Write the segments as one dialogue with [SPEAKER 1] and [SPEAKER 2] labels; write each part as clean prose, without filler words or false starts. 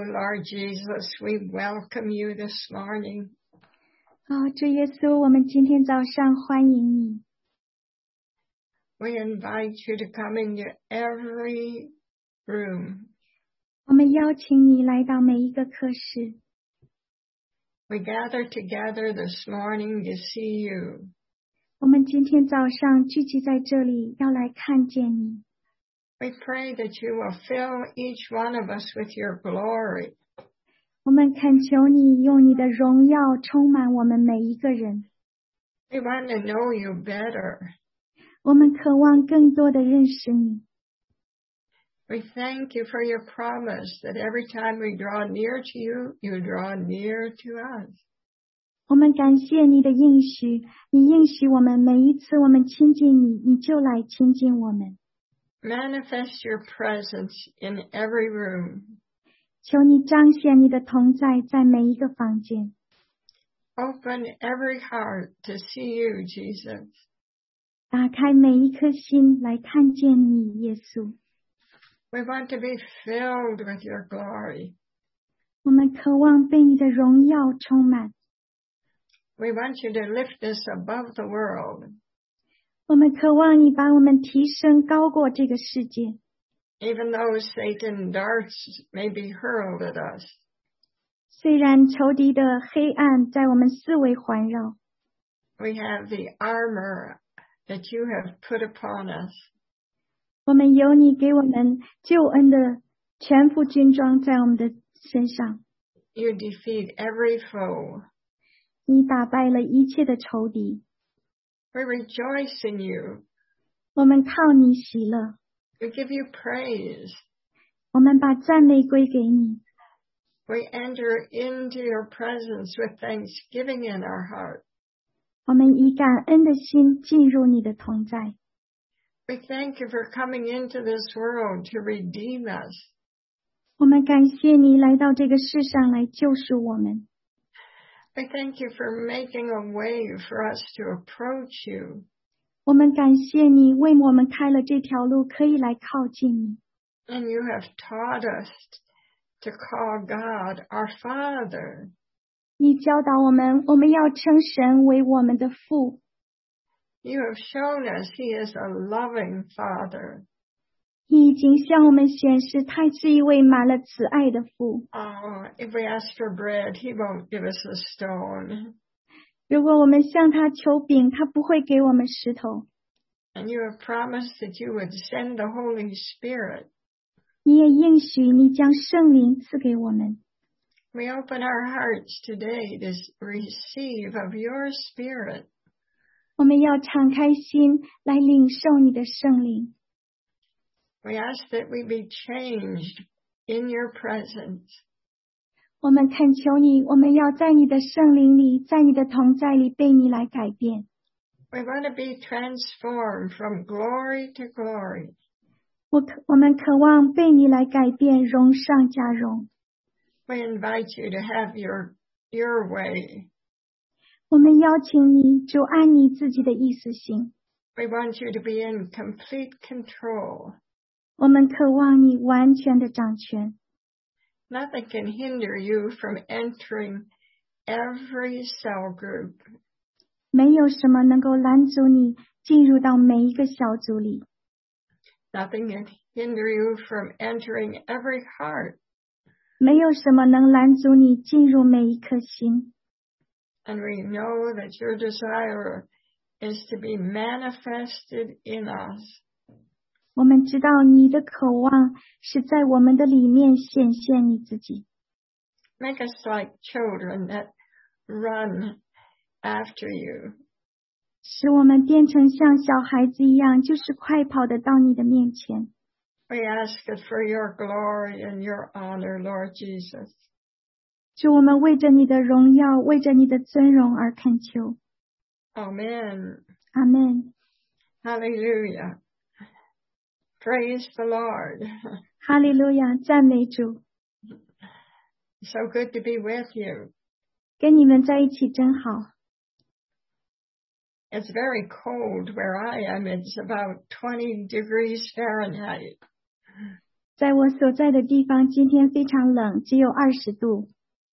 [SPEAKER 1] Lord Jesus, we welcome you this morning.
[SPEAKER 2] 主耶稣，我们今天早上欢迎你。
[SPEAKER 1] We invite you to come into every room.
[SPEAKER 2] 我们邀请你来到每一个课室。
[SPEAKER 1] We gather together this morning to see you.
[SPEAKER 2] 我们今天早上聚集在这里，要来看见你。
[SPEAKER 1] We pray that you will fill each one of us with your glory.
[SPEAKER 2] 我们恳求你用你的荣耀充满我们每一个人。
[SPEAKER 1] We want to know you better.
[SPEAKER 2] 我们渴望更多的认识你。
[SPEAKER 1] We thank you for your promise that every time we draw near to you, you draw near to us.
[SPEAKER 2] 我们感谢你的应许，你应许我们每一次我们亲近你，你就来亲近我们。
[SPEAKER 1] Manifest your presence in every room.
[SPEAKER 2] 求你彰显你的同在，在每一个房间。
[SPEAKER 1] Open every heart to see you, Jesus.
[SPEAKER 2] 打开每一颗心来看见你，耶稣。
[SPEAKER 1] We want to be filled with your glory.
[SPEAKER 2] 我们渴望被你的荣耀充满。
[SPEAKER 1] We want you to lift us above the world.
[SPEAKER 2] 我们渴望你把我们提升高过这个世界。
[SPEAKER 1] Even though Satan's darts may be hurled at us.
[SPEAKER 2] 虽然仇敌的黑暗在我们四围环绕，
[SPEAKER 1] We have the armor that you have put upon us.
[SPEAKER 2] 我们有你给我们救恩的全副军装在我们的身上。
[SPEAKER 1] You defeat every foe.
[SPEAKER 2] 你打败了一切的仇敌。
[SPEAKER 1] We rejoice in you.
[SPEAKER 2] 我们靠你喜乐。
[SPEAKER 1] We give you praise.
[SPEAKER 2] 我们把赞美归给你。
[SPEAKER 1] We enter into your presence with thanksgiving in our heart.
[SPEAKER 2] 我们以感恩的心进入你的同在。
[SPEAKER 1] We thank you for coming into this world to redeem us.
[SPEAKER 2] 我们感谢你来到这个世上来救赎我们。
[SPEAKER 1] We thank you for making a way for us to approach you.
[SPEAKER 2] 我们感谢你为我们开了这条路，可以来靠近你。
[SPEAKER 1] And you have taught us to call God our Father.
[SPEAKER 2] 你教导我们，我们要称神为我们的父。
[SPEAKER 1] You have shown us He is a loving Father.
[SPEAKER 2] 你已经向我们显示，他是一位满了慈爱的父。
[SPEAKER 1] Oh, if we ask for bread, He won't give us a stone.
[SPEAKER 2] 如果我们向他求饼，他不会给我们石头。
[SPEAKER 1] And you have promised that you would send the Holy Spirit.
[SPEAKER 2] 你也应许你将圣灵赐给我们。
[SPEAKER 1] We open our hearts today to receive of your Spirit.
[SPEAKER 2] 我们要敞开心来领受你的圣灵。
[SPEAKER 1] We ask that we be changed in your presence.
[SPEAKER 2] 我们恳求你，我们要在你的圣灵里，在你的同在里被你来改变。
[SPEAKER 1] We want to be transformed from glory to glory.
[SPEAKER 2] 我们渴望被你来改变，荣上加荣。
[SPEAKER 1] We invite you to have your way.
[SPEAKER 2] 我们邀请你，就按你自己的意思行。
[SPEAKER 1] We want you to be in complete control.
[SPEAKER 2] 我们渴望你完全的掌权。
[SPEAKER 1] Nothing can hinder you from entering every cell group.
[SPEAKER 2] 没有什么能够拦阻你进入到每一个小组里。
[SPEAKER 1] Nothing can hinder you from entering every heart.
[SPEAKER 2] 没有什么能拦阻你进入每一颗心。
[SPEAKER 1] And we know that your desire is to be manifested in us.
[SPEAKER 2] 我们知道你的渴望是在我们的里面显现你自己。
[SPEAKER 1] Make us like children that run after you.
[SPEAKER 2] 使我们变成像小孩子一样，就是快跑的到你的面前。
[SPEAKER 1] We ask it for your glory and your honor, Lord Jesus.
[SPEAKER 2] 主，我们为着你的荣耀，为着你的尊荣而恳求。
[SPEAKER 1] Amen.
[SPEAKER 2] 阿们。
[SPEAKER 1] Hallelujah. Praise the Lord.
[SPEAKER 2] 哈利路亚，赞美主。
[SPEAKER 1] So good to be with you.
[SPEAKER 2] 跟你们在一起真好。
[SPEAKER 1] It's very cold where I am. It's about 20 degrees Fahrenheit.
[SPEAKER 2] 在我所在的地方，今天非常冷，只有20度。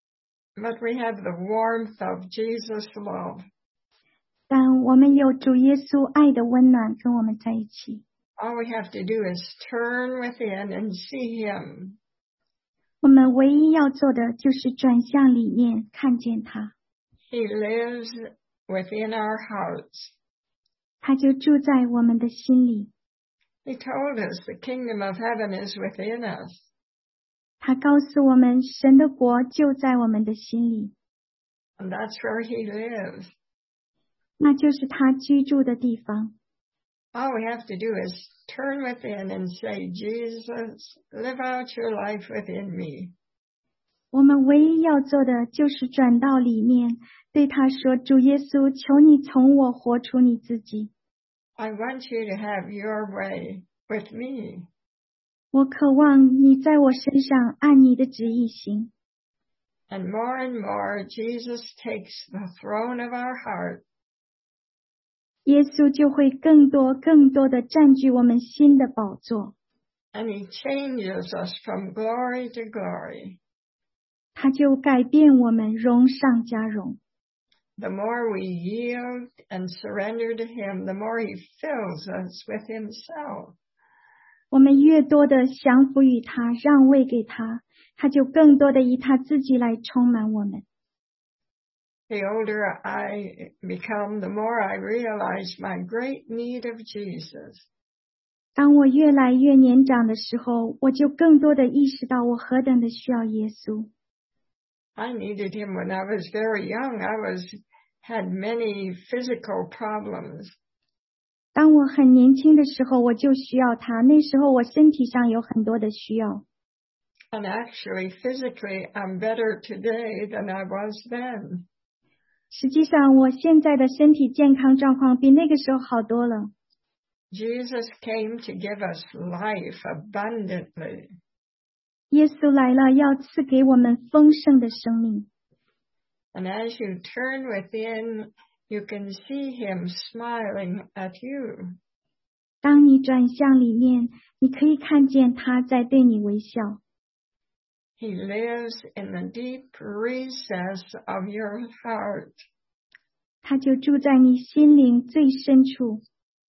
[SPEAKER 1] But we have the warmth of Jesus' love.
[SPEAKER 2] 但我们有主耶稣爱的温暖跟我们在一起。
[SPEAKER 1] All we have to do is turn within and see Him.
[SPEAKER 2] 我们唯一要做的就是转向里面，看见他。
[SPEAKER 1] He lives within our hearts.
[SPEAKER 2] 他就住在我们的心里。
[SPEAKER 1] He told us the kingdom of heaven is within us.
[SPEAKER 2] 他告诉我们，神的国就在我们的心里。
[SPEAKER 1] And that's where He lives.
[SPEAKER 2] 那就是他居住的地方。
[SPEAKER 1] All we have to do is turn within and say, Jesus, live out your life within me.
[SPEAKER 2] 我们唯一要做的就是转到里面，对他说，主耶稣，求你从我活出你自己。
[SPEAKER 1] I want you to have your way with me.
[SPEAKER 2] 我渴望你在我身上按你的旨意行。
[SPEAKER 1] And more, Jesus takes the throne of our heart.
[SPEAKER 2] 耶稣就会更多的占据我们心的宝座。
[SPEAKER 1] And He changes us from glory to glory.
[SPEAKER 2] 他就改变我们，荣上加荣。
[SPEAKER 1] The more we yield and surrender to Him, the more He fills us with Himself.
[SPEAKER 2] 我们越多的降服于他，让位给他，他就更多的以他自己来充满我们。
[SPEAKER 1] The older I become, the more I realize my great need of Jesus.
[SPEAKER 2] 当我越来越年长的时候，我就更多的意识到我何等的需要耶稣。
[SPEAKER 1] I needed Him when I was very young. I had many physical problems.
[SPEAKER 2] 当我很年轻的时候，我就需要他。那时候我身体上有很多的需要。
[SPEAKER 1] And actually, physically, I'm better today than I was then.
[SPEAKER 2] 实际上，我现在的身体健康状况比那个时候好多了。
[SPEAKER 1] Jesus came to give us life abundantly.
[SPEAKER 2] 耶稣来了，要赐给我们丰盛的生命。
[SPEAKER 1] And as you turn within, you can see Him smiling at you.
[SPEAKER 2] 当你转向里面，你可以看见他在对你微笑。
[SPEAKER 1] He lives in the deep recess of your heart.
[SPEAKER 2] 他就住在你心灵最深处。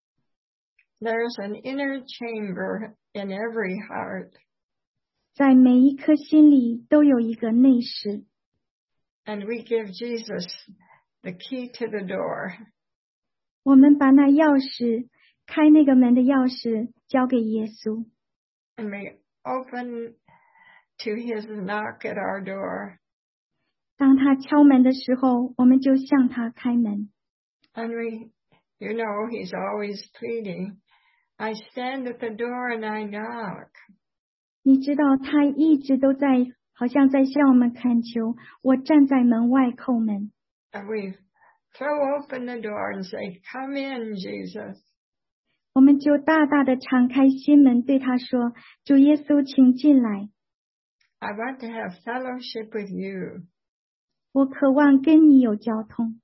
[SPEAKER 1] There's an inner chamber in every heart.
[SPEAKER 2] 在每一颗心里都有一个内室。
[SPEAKER 1] And we give Jesus the key to the door.
[SPEAKER 2] 我们把那钥匙，开那个门的钥匙交给耶稣。
[SPEAKER 1] And we open to His knock at our door.
[SPEAKER 2] 当他敲门的时候，我们就向他开门。
[SPEAKER 1] And you know, He's always pleading, I stand at the door and I knock.
[SPEAKER 2] 你知道他一直都在，好像在向我们恳求，我站在门外叩门。
[SPEAKER 1] And we throw open the door and say, Come in, Jesus.
[SPEAKER 2] 我们就大大的敞开心门，对他说，主耶稣，请进来。
[SPEAKER 1] I want to have fellowship with you.
[SPEAKER 2] 我渴望跟你有交通。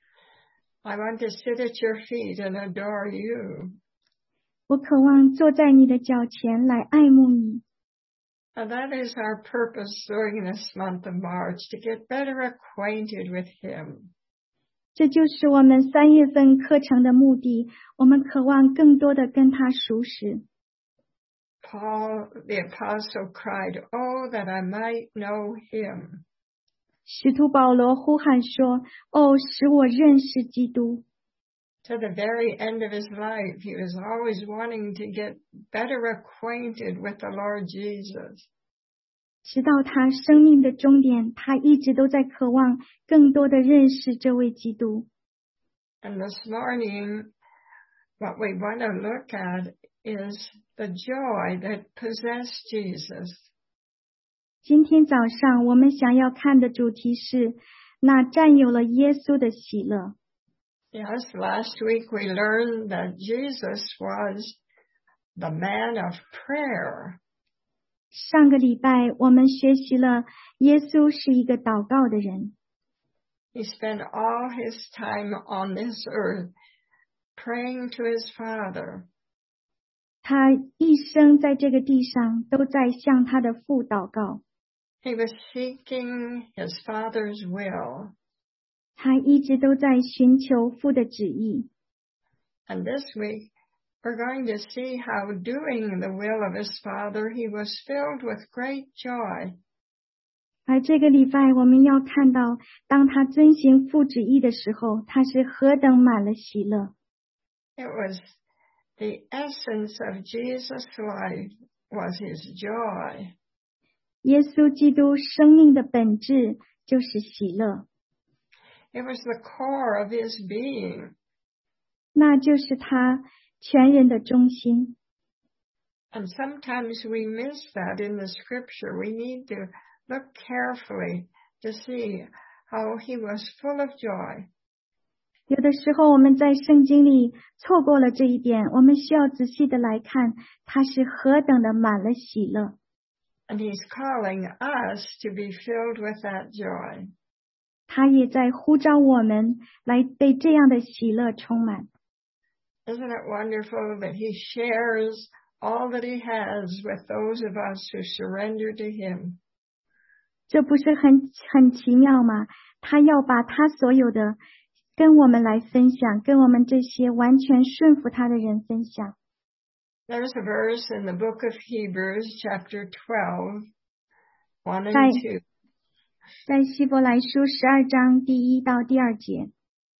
[SPEAKER 1] I want to sit at your feet and adore you.
[SPEAKER 2] 我渴望坐在你的脚前来爱慕你。
[SPEAKER 1] And that is our purpose during this month of March, to get better acquainted with Him.
[SPEAKER 2] 这就是我们3月份课程的目的，我们渴望更多的跟他熟识。
[SPEAKER 1] Paul the apostle cried, Oh, that I might know Him.
[SPEAKER 2] 使徒保罗呼喊说，哦，使我认识基督。
[SPEAKER 1] To the very end of his life, he was always wanting to get better acquainted with the Lord Jesus.
[SPEAKER 2] 直到他生命的终点，他一直都在渴望更多的认识这位基督。
[SPEAKER 1] And this morning, what we want to look at is the joy that possessed Jesus.
[SPEAKER 2] 今天早上我们想要看的主题是那占有了耶稣的喜乐。
[SPEAKER 1] Yes, last week we learned that Jesus was the man of prayer.
[SPEAKER 2] 上个礼拜我们学习了耶稣是一个祷告的人。
[SPEAKER 1] He spent all his time on this earth praying to his Father.
[SPEAKER 2] 他一生在这个地上都在向他的父祷告，
[SPEAKER 1] He was seeking his Father's will.
[SPEAKER 2] 他一直都在寻求父的旨意。
[SPEAKER 1] And this week, we're going to see how doing the will of his Father, he was filled with great joy.
[SPEAKER 2] 而这个礼拜我们要看到，当他遵行父旨意的时候，他是何等满了喜乐。
[SPEAKER 1] It was the essence of Jesus' life was his joy.
[SPEAKER 2] 耶稣基督生命的本质就是喜乐，
[SPEAKER 1] It was the core of his being.
[SPEAKER 2] 那就是他全人的中心。
[SPEAKER 1] And sometimes we miss that in the scripture. We need to look carefully to see how he was full of joy.
[SPEAKER 2] 有的时候我们在圣经里错过了这一点，我们需要仔细的来看，他是何等的满了喜乐。
[SPEAKER 1] And he's calling us to be filled with that joy.
[SPEAKER 2] 他也在呼召我们来被这样的喜乐充满。
[SPEAKER 1] Isn't it wonderful that he shares all that he has with those of us who surrender to him?
[SPEAKER 2] 这不是很奇妙吗？他要把他所有的跟我们来分享，跟我们这些完全顺服他的人分享。
[SPEAKER 1] There's a verse in the book of Hebrews, chapter 12, 1 and 2.
[SPEAKER 2] 在希伯来书12章第1到第2节，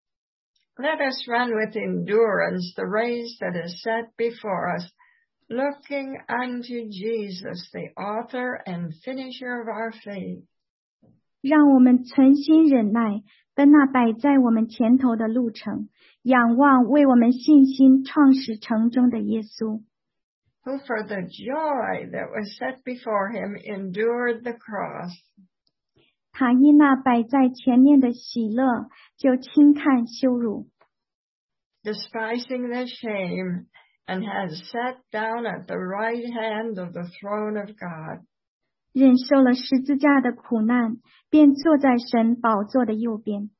[SPEAKER 1] Let us run with endurance the race that is set before us, looking unto Jesus, the author and finisher of our faith.
[SPEAKER 2] 让我们存心忍耐，奔那摆在我们前头的路程，仰望为我们信心创始成终的耶稣。
[SPEAKER 1] Who for the joy that was set before him endured the cross,
[SPEAKER 2] 他因那摆在前面的喜乐，就轻看羞辱，
[SPEAKER 1] despising the shame, and has sat down at the right hand of the throne of God.
[SPEAKER 2] 忍受了十字架的苦难，便坐在神宝座的右边。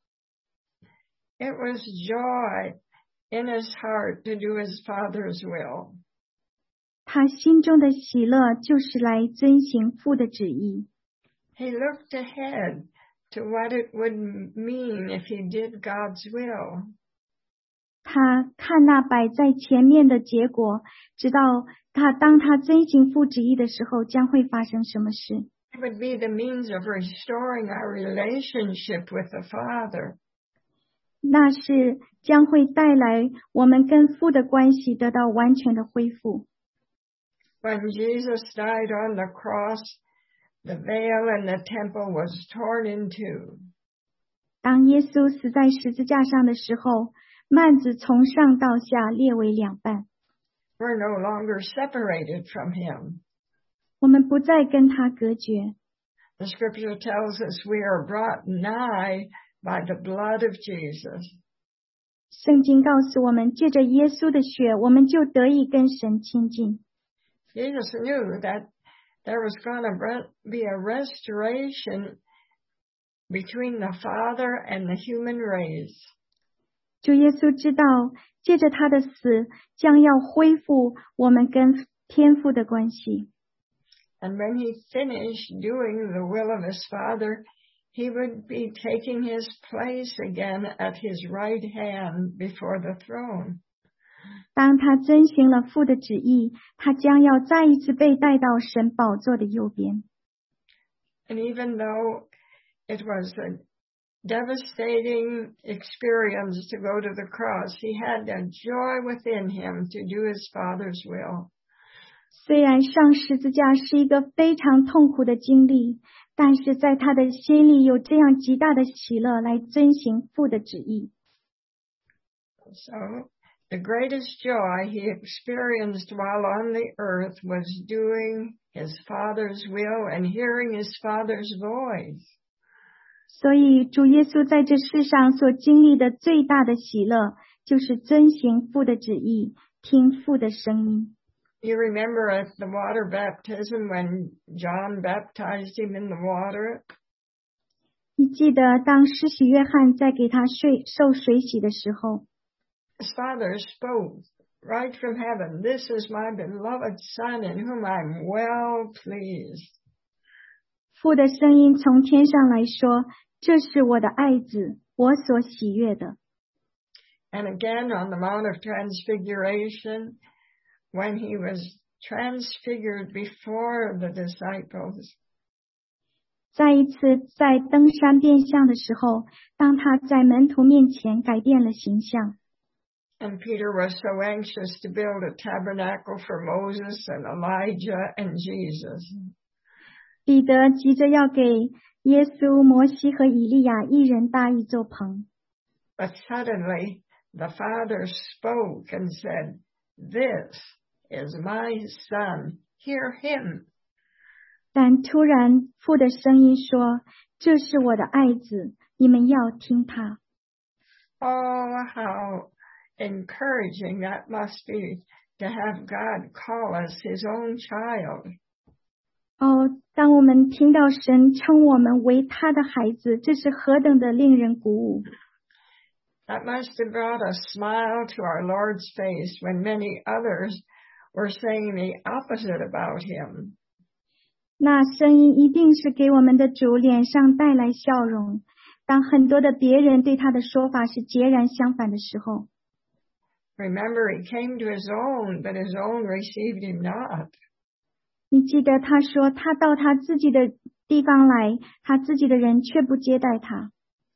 [SPEAKER 1] It was joy in his heart to do his Father's will.
[SPEAKER 2] 他心中的喜乐就是来遵行父的旨意。
[SPEAKER 1] He looked ahead to what it would mean if he did God's will.
[SPEAKER 2] 他看那摆在前面的结果，知道当他遵行父旨意的时候，将会发生什么事。
[SPEAKER 1] It would be the means of restoring our relationship with the Father.
[SPEAKER 2] 那是将会带来我们跟父的关系得到完全的恢复。
[SPEAKER 1] When Jesus died on the cross, the veil in the temple was torn in two.
[SPEAKER 2] 当耶稣死在十字架上的时候，幔子从上到下裂为两半，
[SPEAKER 1] We're no longer separated from him.
[SPEAKER 2] 我们不再跟他隔绝。
[SPEAKER 1] The scripture tells us we are brought nigh by the blood of Jesus.
[SPEAKER 2] 圣经告诉我们，借着耶稣的血，我们就得以跟神亲近。
[SPEAKER 1] Jesus knew that there was going to be a restoration between the Father and the human race.
[SPEAKER 2] 主耶稣知道，借着他的死，将要恢复我们跟天父的关系。
[SPEAKER 1] And when he finished doing the will of his Father, he would be taking his place again at his right hand before the throne.
[SPEAKER 2] 当他遵行了父的旨意，他将要再一次被带到神宝座的右边。
[SPEAKER 1] And even though it was a devastating experience to go to the cross, he had a joy within him to do his Father's will.
[SPEAKER 2] 虽然上十字架是一个非常痛苦的经历，但是在他的心里有这样极大的喜乐来遵行父的旨意。
[SPEAKER 1] So, the greatest joy he experienced while on the earth was doing his Father's will and hearing his Father's voice.
[SPEAKER 2] 所以主耶稣在这世上所经历的最大的喜乐，就是遵行父的旨意，听父的声音。
[SPEAKER 1] You remember at the water baptism when John baptized him in the water?
[SPEAKER 2] 你记得当施洗约翰在给他受水洗的时候，
[SPEAKER 1] His Father spoke right from heaven, "This is my beloved Son in whom I'm well pleased."
[SPEAKER 2] 父的声音从天上来说，这是我的爱子，我所喜悦的。
[SPEAKER 1] And again on the Mount of Transfiguration, when he was transfigured before the disciples.
[SPEAKER 2] 再一次在登山变相的时候，当他在门徒面前改变了形象。
[SPEAKER 1] And Peter was so anxious to build a tabernacle for Moses and Elijah and Jesus.
[SPEAKER 2] 彼得急着要给耶稣、摩西和以利亚一人搭一座棚。
[SPEAKER 1] But suddenly the Father spoke and said, "This is my Son, hear him."
[SPEAKER 2] 但突然父的声音说，这是我的爱子，你们要听他。
[SPEAKER 1] Oh, how encouraging that must be to have God call us his own child.
[SPEAKER 2] 当我们听到神称我们为他的孩子，这是何等的令人鼓舞。
[SPEAKER 1] That must have brought a smile to our Lord's face when many others were saying the opposite about him.
[SPEAKER 2] 那声音一定是给我们的主脸上带来笑容，当很多的别人对他的说法是截然相反的时候。
[SPEAKER 1] Remember, he came to his own, but his own received him not.
[SPEAKER 2] 你记得他说他到他自己的地方来，他自己的人却不接待他。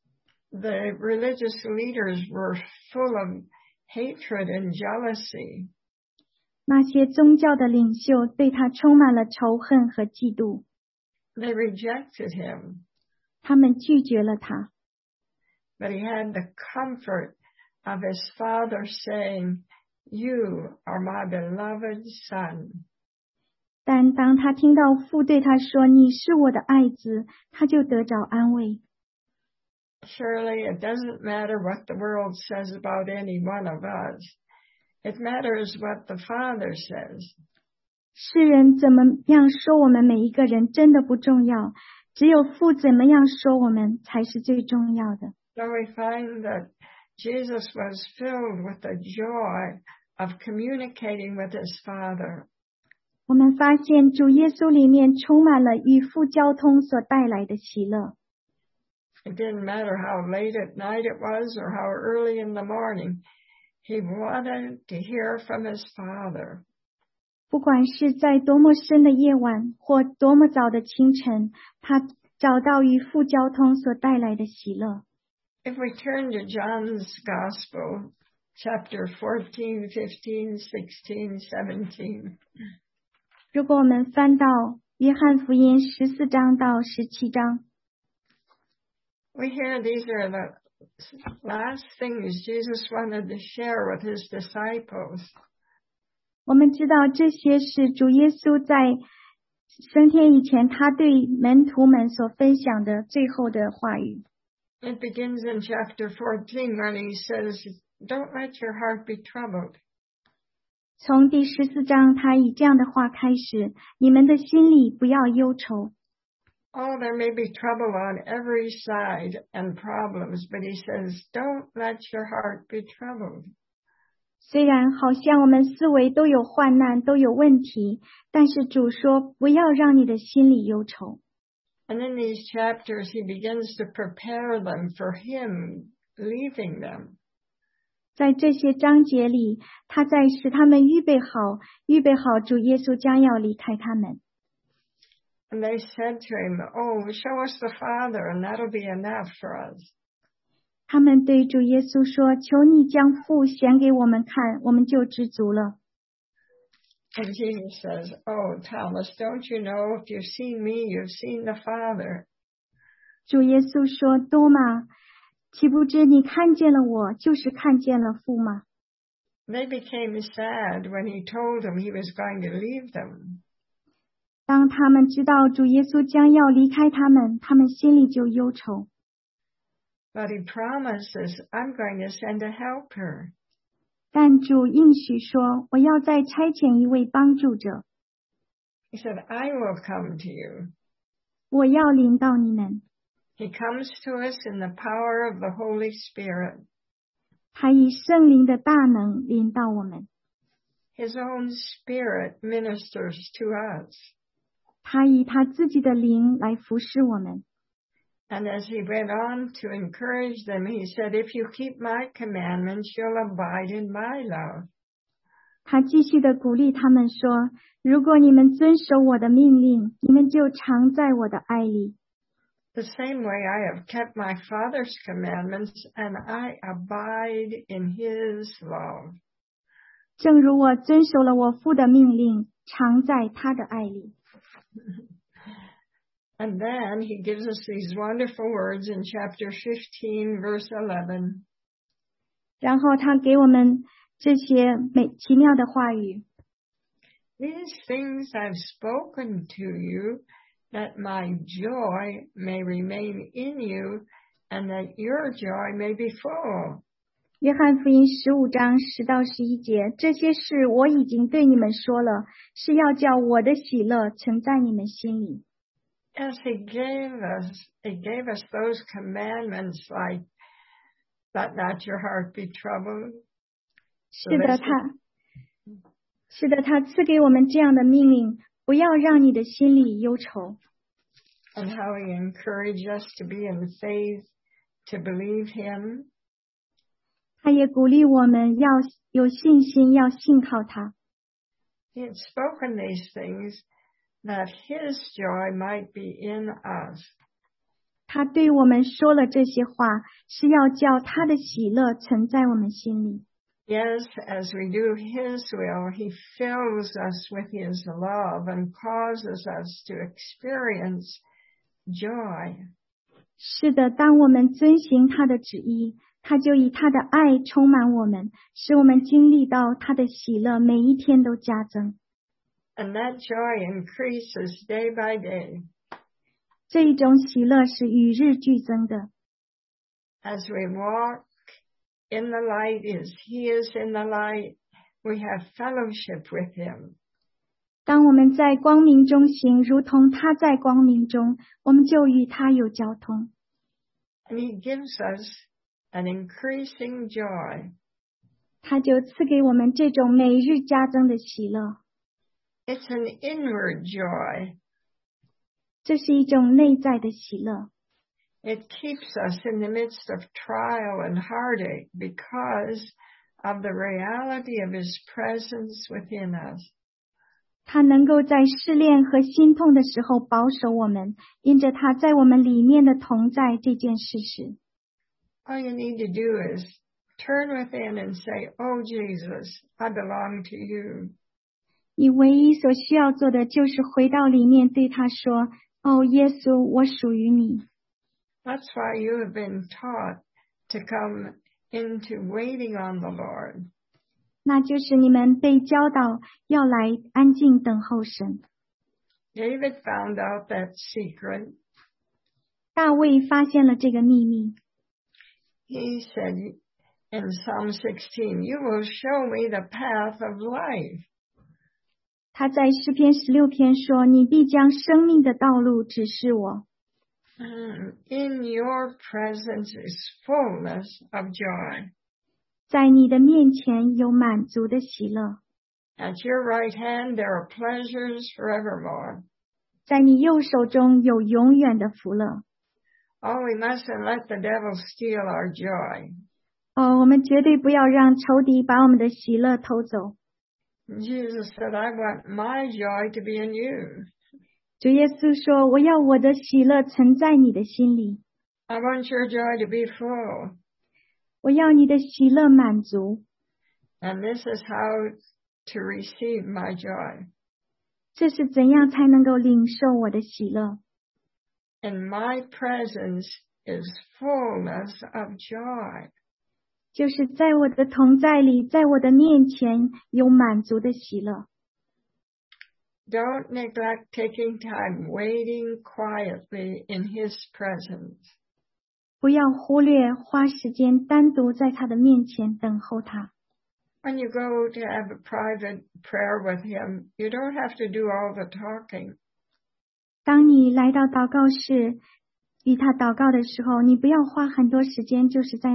[SPEAKER 1] The religious leaders were full of hatred and jealousy.
[SPEAKER 2] 那些宗教的领袖对他充满了仇恨和嫉妒。
[SPEAKER 1] They rejected him.
[SPEAKER 2] 他们拒绝了他。
[SPEAKER 1] But he had the comfort of his Father saying, "You are my beloved Son."
[SPEAKER 2] 但当他听到父对他说，你是我的爱子，他就得着安慰。
[SPEAKER 1] Surely it doesn't matter what the world says about any one of us. It matters what the Father says.
[SPEAKER 2] 世人怎么样说我们每一个人真的不重要，只有父怎么样说我们才是最重要的。
[SPEAKER 1] So we find that Jesus was filled with the joy of communicating with his Father.
[SPEAKER 2] 我们发现主耶稣里面充满了与父交通所带来的喜乐。
[SPEAKER 1] It didn't matter how late at night it was or how early in the morning. He wanted to hear from his Father.
[SPEAKER 2] 不管是在多么深的夜晚或多么早的清晨，他找到与父交通所带来的喜乐。
[SPEAKER 1] If we turn to John's Gospel, chapter 14, 15, 16, 17.
[SPEAKER 2] 如果我们翻到约翰福音14章到17章，
[SPEAKER 1] we hear these are the last things Jesus wanted to share with his disciples.
[SPEAKER 2] 我们知道这些是主耶稣在升天以前他对门徒们所分享的最后的话语。
[SPEAKER 1] It begins in chapter 14 when he says, "Don't let your heart be troubled."
[SPEAKER 2] 从第14章他以这样的话开始，你们的心里不要忧愁。
[SPEAKER 1] Oh, there may be trouble on every side and problems, but he says, "Don't let your heart be troubled."
[SPEAKER 2] 虽然好像我们思维都有患难，都有问题，但是主说不要让你的心里忧愁。
[SPEAKER 1] And in these chapters, he begins to prepare them for him leaving them.
[SPEAKER 2] 在这些章节里，他在使他们预备好主耶稣将要离开他们。
[SPEAKER 1] And they said to him, "Oh, show us the Father, and that'll be enough for us."
[SPEAKER 2] 他们对主耶稣说，求你将父显给我们看，我们就知足了。
[SPEAKER 1] And Jesus says, "Oh, Thomas, don't you know if you've seen me, you've seen the Father?"
[SPEAKER 2] 主耶稣说，多玛，岂不知你看见了我，就是看见了父吗？
[SPEAKER 1] They became sad when he told them he was going to leave them.
[SPEAKER 2] 当他们知道主耶稣将要离开他们，他们心里就忧愁。
[SPEAKER 1] But he promises, "I'm going to send a helper."
[SPEAKER 2] 但主应许说，我要再差遣一位帮助者。
[SPEAKER 1] He said, "I will come to you."
[SPEAKER 2] 我要临到你们。
[SPEAKER 1] He comes to us in the power of the Holy Spirit.
[SPEAKER 2] 他以圣灵的大能临到我们。
[SPEAKER 1] His own Spirit ministers to us.
[SPEAKER 2] 他以他自己的灵来服侍我们。
[SPEAKER 1] And as he went on to encourage them, he said, if you keep my commandments, you'll abide in my love.
[SPEAKER 2] 他继续的鼓励他们说，如果你们遵守我的命令，你们就常在我的爱里。
[SPEAKER 1] The same way I have kept my Father's commandments, and I abide in his love.
[SPEAKER 2] 正如我遵守了我父的命令，常在他的爱里。
[SPEAKER 1] And then he gives us these wonderful words in chapter 15, verse 11.
[SPEAKER 2] 然后他给我们这些奇妙的话语。
[SPEAKER 1] These things I've spoken to you, that my joy may remain in you, and that your joy may be full.
[SPEAKER 2] 约翰福音15章10到11节，这些事我已经对你们说了，是要叫我的喜乐存在你们心里。
[SPEAKER 1] Yes, he gave us those commandments like, let not your heart be troubled.
[SPEAKER 2] 是的，他赐给我们这样的命令，不要让你的心里忧愁。
[SPEAKER 1] And how he encouraged us to be in faith, to believe him.
[SPEAKER 2] 他也鼓励我们要有信心，要信靠他。
[SPEAKER 1] He had spoken these things that his joy might be in us.
[SPEAKER 2] 他对我们说了这些话，是要叫他的喜乐存在我们心里。
[SPEAKER 1] Yes, as we do his will, he fills us with his love and causes us to experience joy.
[SPEAKER 2] 是的，当我们遵行他的旨意，他就以他的爱充满我们，使我们经历到他的喜乐，每一天都加增。
[SPEAKER 1] And that joy increases day by day.
[SPEAKER 2] 这一种喜乐是与日俱增的。
[SPEAKER 1] As we walk in the light, as he is in the light, we have fellowship with him.
[SPEAKER 2] 当我们在光明中行，如同他在光明中，我们就与他有交通。
[SPEAKER 1] And he gives us an increasing joy.
[SPEAKER 2] 他就赐给我们这种每日加增的喜乐。
[SPEAKER 1] It's an inward joy.
[SPEAKER 2] 这是一种内在的喜乐。
[SPEAKER 1] It keeps us in the midst of trial and heartache because of the reality of his presence within us.
[SPEAKER 2] 他能够在试炼和心痛的时候保守我们，因着他在我们里面的同在这件事实。
[SPEAKER 1] All you need to do is turn within and say, "Oh, Jesus, I belong to you."
[SPEAKER 2] 你唯一所需要做的就是回到里面对他说，哦，耶稣，我属于你。
[SPEAKER 1] That's why you have been taught to come into waiting on the Lord.
[SPEAKER 2] 那就是你们被教导要来安静等候神。
[SPEAKER 1] David found out that secret.
[SPEAKER 2] 大卫发现了这个秘密。
[SPEAKER 1] He said in Psalm 16, "You will show me the path of life."
[SPEAKER 2] 他在诗篇16篇说，你必将生命的道路指示我。
[SPEAKER 1] In your presence is fullness of joy.
[SPEAKER 2] 在你的面前有满足的喜乐。
[SPEAKER 1] At your right hand there are pleasures forevermore.
[SPEAKER 2] 在你右手中有永远的福乐。
[SPEAKER 1] Oh, we mustn't let the devil steal our joy.
[SPEAKER 2] 我们绝对不要让仇敌把我们的喜乐偷走。
[SPEAKER 1] Jesus said, "I want my joy to be in you."
[SPEAKER 2] 主耶稣说，我要我的喜乐存在你的心里。
[SPEAKER 1] I want your joy to be full.
[SPEAKER 2] 我要你的喜乐满足。
[SPEAKER 1] And this is how to receive my joy.
[SPEAKER 2] 这是怎样才能够领受我的喜乐？
[SPEAKER 1] In my presence is fullness of joy.
[SPEAKER 2] 就是在我的同在里，在我的面前有满足的喜乐。
[SPEAKER 1] Don't neglect taking time waiting quietly in his presence.
[SPEAKER 2] 不要忽略花时间单独在他的面前等候他。
[SPEAKER 1] When you go to have a private prayer with him, you don't have to do all the talking.
[SPEAKER 2] 当你来到祷告室与他祷告的时候，你不要花很多时间就是在那里说话。
[SPEAKER 1] Just sink down into his presence.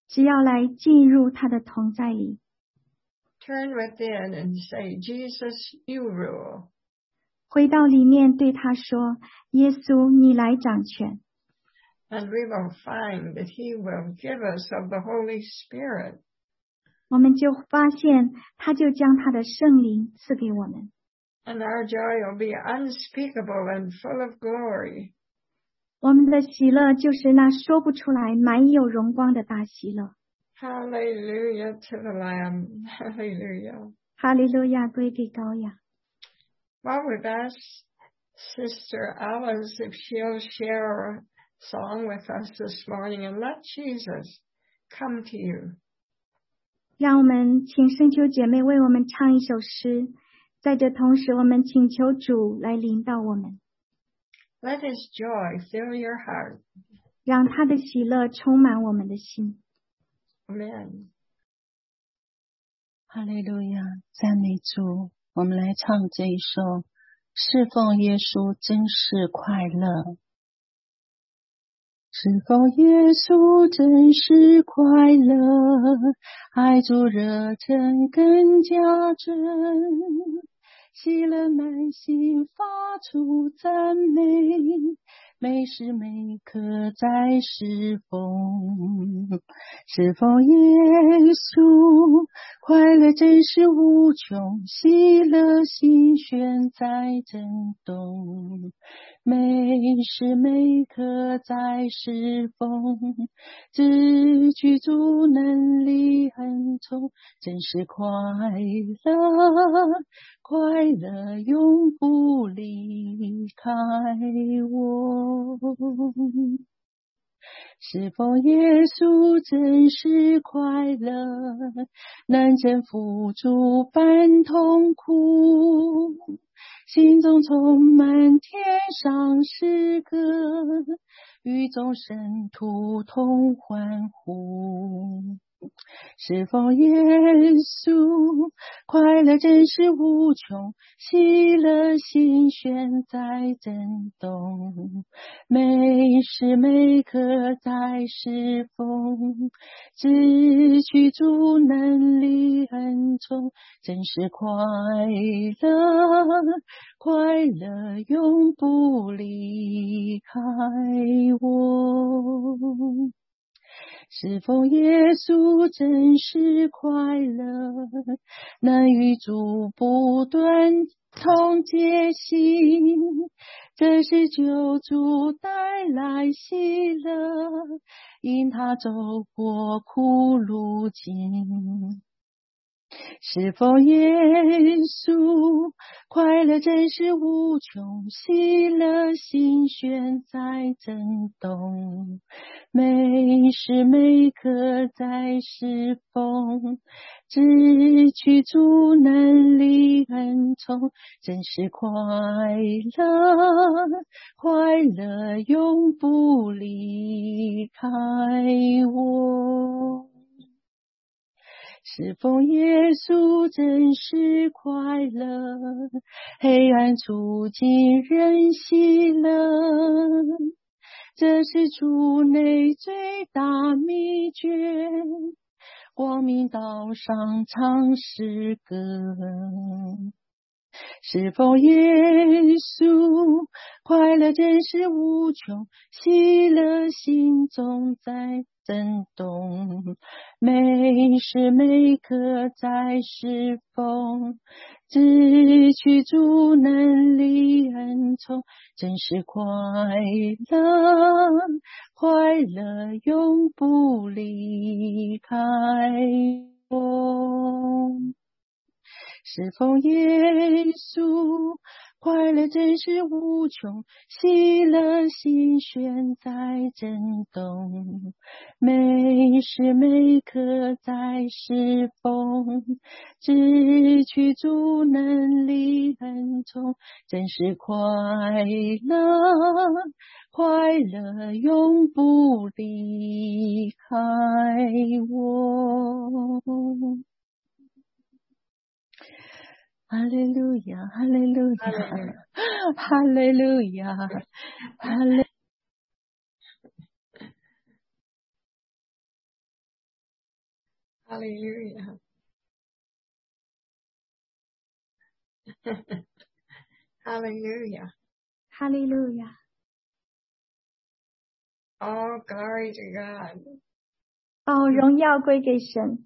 [SPEAKER 2] 只要来进入他的同在里。
[SPEAKER 1] Turn within and say, Jesus, you rule.
[SPEAKER 2] 回到里面对他说，耶稣，你来掌权。
[SPEAKER 1] And we will find that he will give us of the Holy Spirit.
[SPEAKER 2] 我们就发现他就将他的圣灵赐给我们。
[SPEAKER 1] And our joy will be unspeakable and full of glory.
[SPEAKER 2] 我们的喜乐就是那说不出来满有荣光的大喜乐。
[SPEAKER 1] Hallelujah to the Lamb. Hallelujah.
[SPEAKER 2] 哈利路亚归给羔羊。
[SPEAKER 1] Well, we've asked Sister Alice if she'll share a song with us this morning, and let Jesus come to you.
[SPEAKER 2] 让我们请圣秋姐妹为我们唱一首诗，在这同时我们请求主来领导我们，
[SPEAKER 1] Let his joy fill your heart.
[SPEAKER 2] 让他的喜乐充满我们的心。
[SPEAKER 1] Amen.
[SPEAKER 3] 哈利路亚，赞美主。我们来唱这一首，侍奉耶稣真是快乐。侍奉耶稣真是快乐，爱主热忱更加真，喜乐满心发出赞美，每时每刻在侍奉。侍奉耶稣，快乐真是无穷，喜乐心弦在震动，每时每刻在侍奉，只居主能力很重，真是快乐，快乐永不离开我。侍奉耶稣真是快乐，能征服诸般痛苦，心中充满天上诗歌，与众圣徒同欢呼。侍奉耶稣，快乐真是无穷，喜乐心弦在震动，每时每刻在侍奉，只取主能力很重，真是快乐，快乐永不离开我。侍奉耶稣真是快乐，能与主不断同结心，这是救主带来喜乐，因他走过苦路径。侍奉耶稣，快乐真是无穷，喜乐心弦在震动，每时每刻在侍奉，只取主能力很重，真是快乐，快乐永不离开我。侍奉耶稣真是快乐，黑暗处尽人喜乐，这是主内最大秘诀，光明道上唱诗歌。侍奉耶稣，快乐真是无穷，喜乐心中在震动，每时每刻在侍奉，只取主能力很重，真是快乐，快乐永不离开我。侍奉耶稣，快乐真是无穷，喜乐心弦在震动，每时每刻在侍奉，只取主能力很重，真是快乐，快乐永不离开我。哈利路亚，哈利路亚，哈利路亚，哈利。
[SPEAKER 1] Hallelujah. Hallelujah.
[SPEAKER 2] Hallelujah.
[SPEAKER 1] All glory to God.
[SPEAKER 2] 荣耀归给神。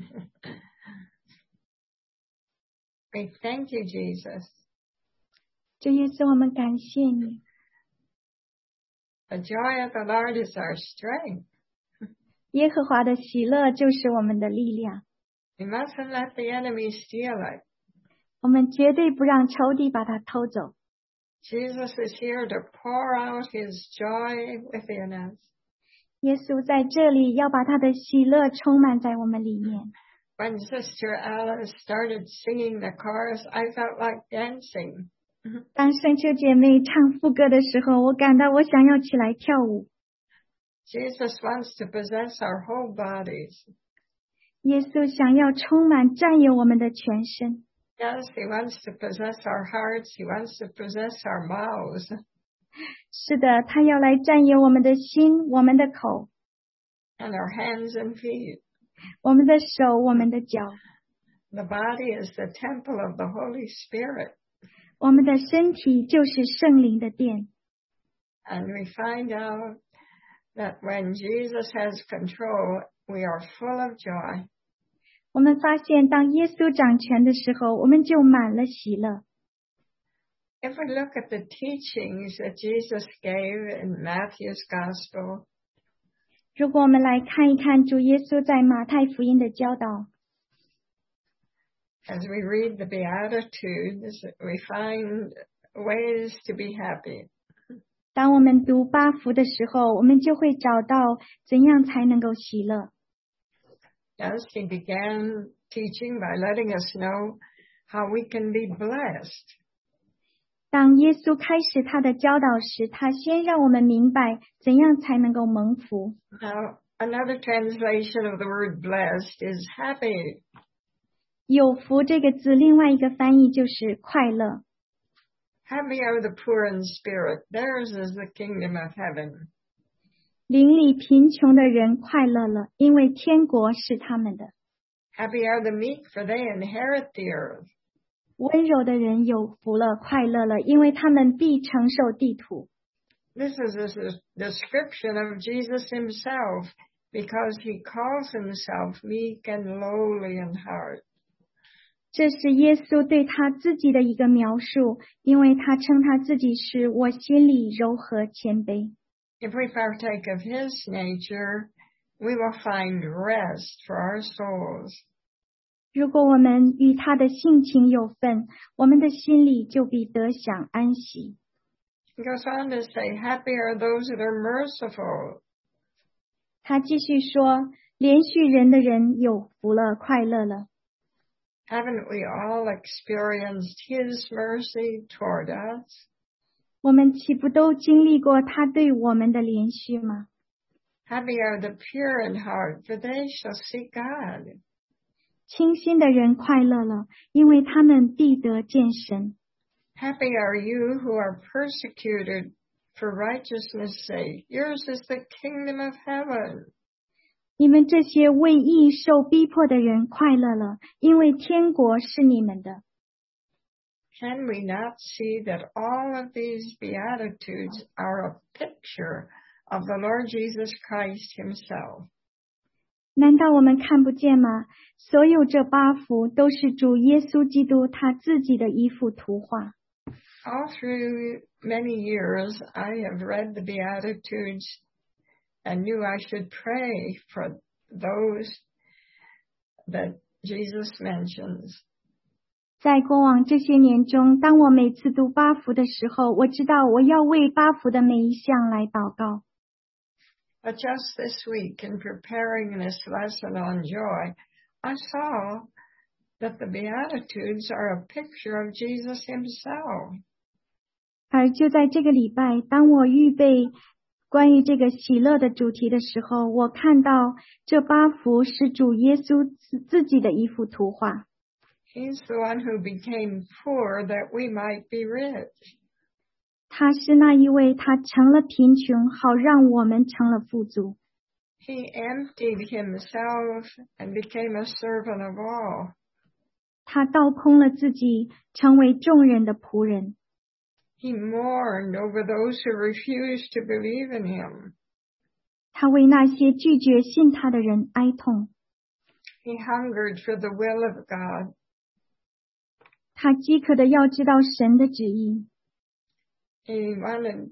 [SPEAKER 1] We thank you, Jesus.
[SPEAKER 2] 主耶稣，我们感谢你。
[SPEAKER 1] The joy of the Lord is our strength.
[SPEAKER 2] 耶和华的喜乐就是我们的力量。
[SPEAKER 1] We mustn't let the enemy steal it.
[SPEAKER 2] 我们绝对不让仇敌把它偷走。
[SPEAKER 1] Jesus is here to pour out his joy within us.
[SPEAKER 2] 耶稣在这里要把他的喜乐充满在我们里面。
[SPEAKER 1] When Sister Alice started singing the chorus, I felt like dancing.
[SPEAKER 2] 当圣秋姐妹唱副歌的时候，我感到我想要起来跳舞。
[SPEAKER 1] Jesus wants to possess our whole bodies.
[SPEAKER 2] 耶稣想要充满占有我们的全身。
[SPEAKER 1] Yes, he wants to possess our hearts. He wants to possess our mouths.
[SPEAKER 2] 是的，他要来占有我们的心，我们的口，
[SPEAKER 1] And our hands and feet.
[SPEAKER 2] 我们的手，我们的脚。
[SPEAKER 1] The body is the temple of the Holy Spirit.
[SPEAKER 2] 我们的身体就是圣灵的殿。
[SPEAKER 1] And we find out that when Jesus has control, we are full of joy.
[SPEAKER 2] 我们发现，当耶稣掌权的时候，我们就满了喜乐。
[SPEAKER 1] If we look at the teachings that Jesus gave in Matthew's Gospel,
[SPEAKER 2] 如果我们来看一看主耶稣在马太福音的教导，
[SPEAKER 1] as we read the Beatitudes, we find ways to be happy.
[SPEAKER 2] 当我们读八福的时候，我们就会找到怎样才能够喜乐。
[SPEAKER 1] Yes, he began teaching by letting us know how we can be blessed.
[SPEAKER 2] 当耶稣开始他的教导时，他先让我们明白怎样才能够蒙福。
[SPEAKER 1] Now, another translation of the word blessed is happy.
[SPEAKER 2] 有福这个字，另外一个翻译就是快乐。
[SPEAKER 1] Happy are the poor in spirit. Theirs is the kingdom of heaven.
[SPEAKER 2] 邻里贫穷的人快乐了，因为天国是他们的。
[SPEAKER 1] Happy are the meek, for they inherit the earth.
[SPEAKER 2] 温柔的人有福了，快乐了，因为他们必承受地土。
[SPEAKER 1] This is a description of Jesus himself, because he calls himself meek and lowly in heart.
[SPEAKER 2] 这是耶稣对他自己的一个描述，因为他称他自己是我心里柔和谦卑。
[SPEAKER 1] If we partake of his nature, we will find rest for our souls.
[SPEAKER 2] 如果我们与他的性情有份，我们的心里就必得享安息。
[SPEAKER 1] He goes on to say, happy are those that are merciful.
[SPEAKER 2] 他继续说，怜恤人的人有福了，快乐了。
[SPEAKER 1] Haven't we all experienced his mercy toward us?
[SPEAKER 2] 我们岂不都经历过他对我们的怜恤吗？
[SPEAKER 1] Happy are the pure in heart, for they shall see God.
[SPEAKER 2] 清心的人快乐了，因为他们必得见神。
[SPEAKER 1] Happy are you who are persecuted for righteousness' sake. Yours is the kingdom of heaven.
[SPEAKER 2] 你们这些为义受逼迫的人快乐了，因为天国是你们的。
[SPEAKER 1] Can we not see that all of these Beatitudes are a picture of the Lord Jesus Christ himself?
[SPEAKER 2] 难道我们看不见吗？所有这八福都是主耶稣基督他自己的一幅图画。
[SPEAKER 1] All through many years, I have read the Beatitudes and knew I should pray for those that Jesus mentions.
[SPEAKER 2] 在过往这些年中，当我每次读八福的时候，我知道我要为八福的每一项来祷告。
[SPEAKER 1] But just this week, in preparing this lesson on joy, I saw that the Beatitudes are a picture of Jesus himself.
[SPEAKER 2] 而就在这个礼拜，当我预备关于这个喜乐的主题的时候，我看到这八福是主耶稣自己的一幅图画。
[SPEAKER 1] He's the one who became poor that we might be rich.
[SPEAKER 2] 他是那一位，他成了贫穷，好让我们成了富足。
[SPEAKER 1] He emptied himself and became a servant of all.
[SPEAKER 2] 他倒空了自己，成为众人的仆人。
[SPEAKER 1] He mourned over those who refused to believe in him.
[SPEAKER 2] 他为那些拒绝信他的人哀痛。
[SPEAKER 1] He hungered for the will of God.
[SPEAKER 2] 他饥渴的要知道神的旨意。
[SPEAKER 1] He wanted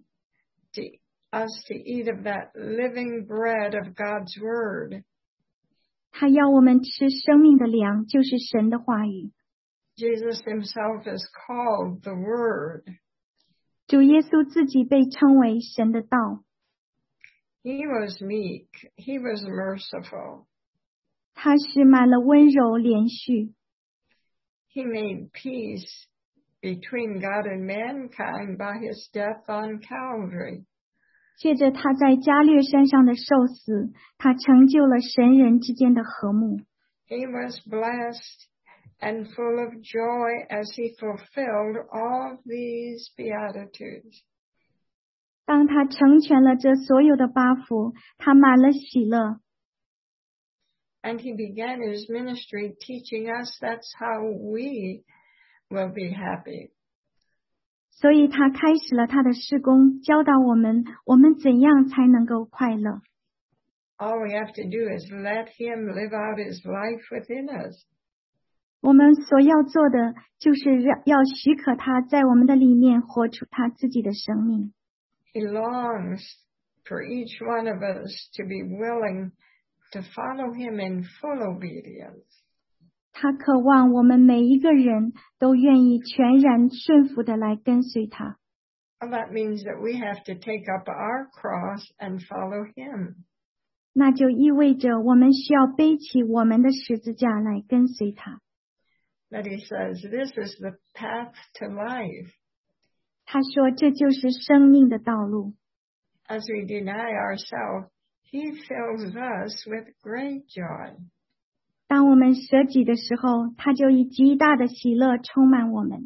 [SPEAKER 1] us to eat of that living bread of God's word.
[SPEAKER 2] 他要我们吃生命的粮，就是神的话语。
[SPEAKER 1] Jesus himself is called the Word.
[SPEAKER 2] 主耶稣自己被称为神的道。
[SPEAKER 1] He was meek. He was merciful.
[SPEAKER 2] 他是满了温柔怜恤。
[SPEAKER 1] He made peace between God and mankind by his death on Calvary.
[SPEAKER 2] 借着他在加略山上的受死，他成就了神人之间的和睦。
[SPEAKER 1] He was blessed and full of joy as he fulfilled all these beatitudes.
[SPEAKER 2] 当他成全了这所有的八福，他满了喜乐。
[SPEAKER 1] And he began his ministry teaching us that's how we will be happy.
[SPEAKER 2] 所以他开始了他的事工，教导我们怎样才能够快乐。
[SPEAKER 1] All we have to do is let him live out his life within us.
[SPEAKER 2] 我们所要做的就是要许可他在我们的里面活出他自己的生命。
[SPEAKER 1] He longs for each one of us to be willing to follow him in full obedience.
[SPEAKER 2] 他渴望我们每一个人都愿意全然顺服的来跟随他。
[SPEAKER 1] Well, that means that we have to take up our cross and follow him.
[SPEAKER 2] 那就意味着我们需要背起我们的十字架来跟随他。
[SPEAKER 1] That he says, this is the path to life.
[SPEAKER 2] 他说这就是生命的道路。
[SPEAKER 1] As we deny ourselves, he fills us with great joy.
[SPEAKER 2] 当我们舍己的时候，他就以极大的喜乐充满我们。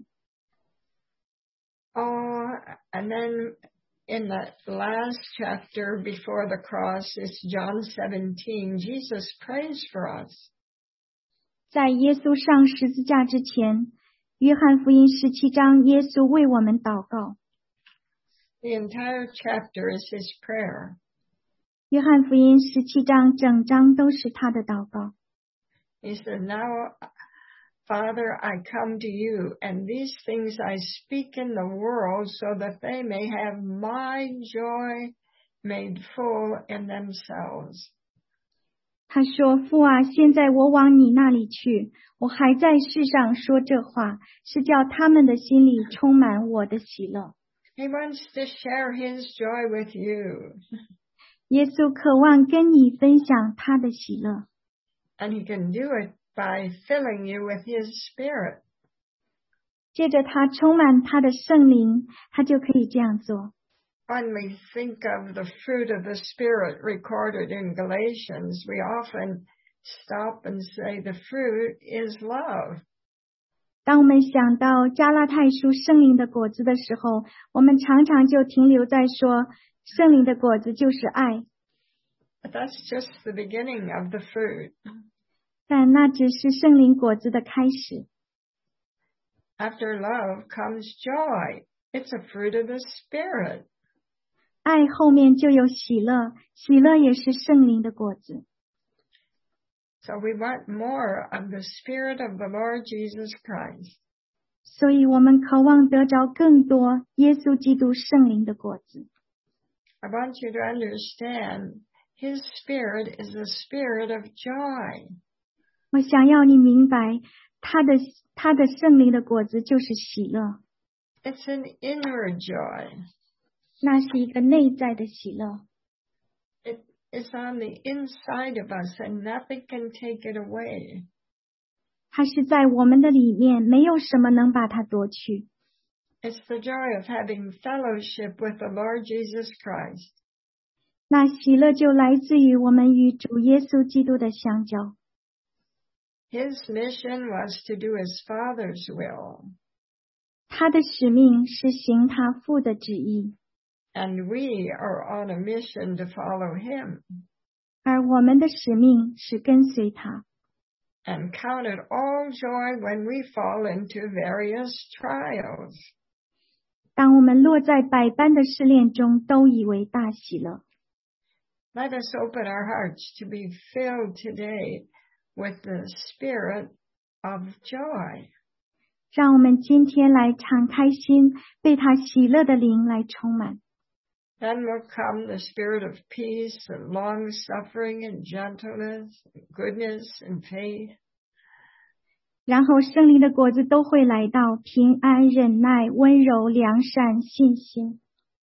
[SPEAKER 1] Oh, and then in the last chapter before the cross is John 17. Jesus prays for us.
[SPEAKER 2] 在耶稣上十字架之前，约翰福音17章，耶稣为我们祷告。
[SPEAKER 1] The entire chapter is his prayer.
[SPEAKER 2] 约翰福音17章整章都是他的祷告。
[SPEAKER 1] He said, now, Father, I come to you, and these things I speak in the world so that they may have my joy made full in themselves.
[SPEAKER 2] 他说，父啊，现在我往你那里去，我还在世上说这话，是叫他们的心里充满我的喜乐。
[SPEAKER 1] He wants to share his joy with you.
[SPEAKER 2] 耶稣渴望跟你分享他的喜乐。
[SPEAKER 1] And he can do it by filling you with his spirit.
[SPEAKER 2] 借着他充满他的圣灵，他就可以这样做。
[SPEAKER 1] When we think of the fruit of the Spirit recorded in Galatians, we often stop and say the fruit is love.
[SPEAKER 2] 当我们想到加拉太书圣灵的果子的时候，我们常常就停留在说圣灵的果子就是爱。
[SPEAKER 1] But that's just the beginning of the fruit.
[SPEAKER 2] 但那只是圣灵果子的开始。
[SPEAKER 1] After love comes joy. It's a fruit of the Spirit.
[SPEAKER 2] 爱后面就有喜乐，喜乐也是圣灵的果子。
[SPEAKER 1] So we want more of the Spirit of the Lord Jesus Christ.
[SPEAKER 2] 所以我们渴望得着更多耶稣基督圣灵的果子。
[SPEAKER 1] I want you to understand His Spirit is a spirit of joy.
[SPEAKER 2] 我想要你明白，他的圣灵的果子就是喜乐。
[SPEAKER 1] It's an inward joy.
[SPEAKER 2] 那是一个内在的喜乐。
[SPEAKER 1] It is on the inside of us and nothing can take it away.
[SPEAKER 2] 它是在我们的里面，没有什么能把它夺去。
[SPEAKER 1] It's the joy of having fellowship with the Lord Jesus Christ.
[SPEAKER 2] 那喜乐就来自于我们与主耶稣基督的相交。
[SPEAKER 1] His mission was to do His Father's will.
[SPEAKER 2] 他的使命是行他父的旨意。
[SPEAKER 1] And we are on a mission to follow Him.
[SPEAKER 2] 而我们的使命是跟随他。
[SPEAKER 1] And count it all joy when we fall into various trials.
[SPEAKER 2] 当我们落在百般的试炼中，都以为大喜乐。
[SPEAKER 1] Let us open our hearts to be filled today with the spirit of joy.
[SPEAKER 2] 让我们今天来敞开心，被他喜乐的灵来充满。
[SPEAKER 1] Then will come the spirit of peace and long-suffering and gentleness, and goodness and faith.
[SPEAKER 2] 然后圣灵的果子都会来到，平安、忍耐、温柔、良善、信心。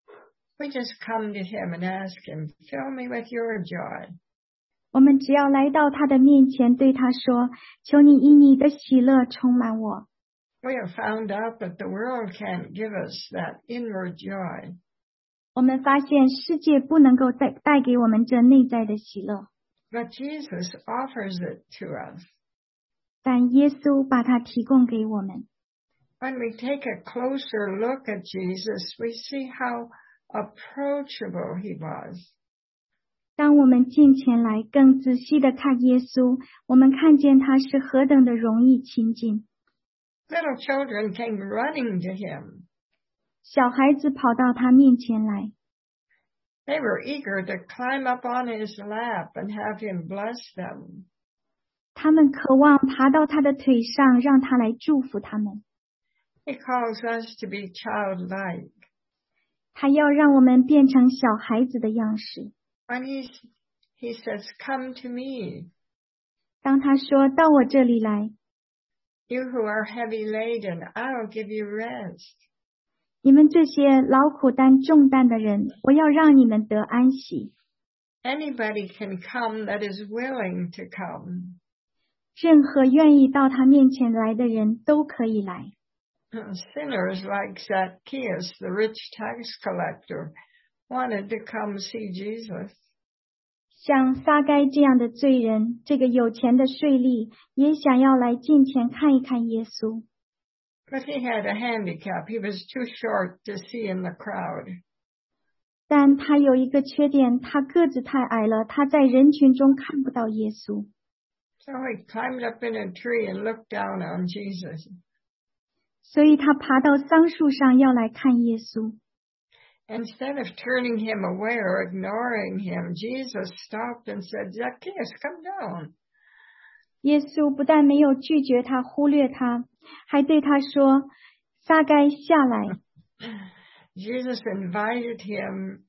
[SPEAKER 1] We just come to him and ask him, fill me with your joy.
[SPEAKER 2] 我们只要来到他的面前，对他说：求你以你的喜乐充满我。
[SPEAKER 1] We have found out that the world can't give us that inward joy.
[SPEAKER 2] 我们发现世界不能够带给我们这内在的喜乐，
[SPEAKER 1] But Jesus offers it to us.
[SPEAKER 2] 但耶稣把它提供给我们。
[SPEAKER 1] When we take a closer look at Jesus, we see how approachable he was.
[SPEAKER 2] 当我们近前来更仔细地看耶稣，我们看见他是何等的容易亲近。
[SPEAKER 1] Little children came running to him.
[SPEAKER 2] 小孩子跑到他面前来，
[SPEAKER 1] They were eager to climb up on his lap and have him bless them.
[SPEAKER 2] 他们渴望爬到他的腿上，让他来祝福他们。
[SPEAKER 1] He calls us to be childlike.
[SPEAKER 2] 他要让我们变成小孩子的样式。
[SPEAKER 1] When he says, come to me,
[SPEAKER 2] 当他说到我这里来，
[SPEAKER 1] you who are heavy laden, I'll give you rest.
[SPEAKER 2] 你们这些劳苦担重担的人，我要让你们得安息。
[SPEAKER 1] Anybody can come that is willing to come.
[SPEAKER 2] 任何愿意到他面前来的人都可以来。
[SPEAKER 1] Sinners like Zacchaeus, the rich tax collector, wanted to come see Jesus.
[SPEAKER 2] 像撒该这样的罪人，这个有钱的税吏，也想要来近前看一看耶稣。
[SPEAKER 1] But he had a handicap. He was too short to see in the crowd.
[SPEAKER 2] 但他有一个缺点，他个子太矮了，他在人群中看不到耶稣。
[SPEAKER 1] So he climbed up in a tree and looked down on Jesus.
[SPEAKER 2] 所以他爬到桑树上要来看耶稣。
[SPEAKER 1] Instead of turning him away or ignoring him, Jesus stopped and said, Zacchaeus, come down.
[SPEAKER 2] 耶稣不但没有拒绝他、忽略他，还对他说：撒该下来。
[SPEAKER 1] Jesus invited him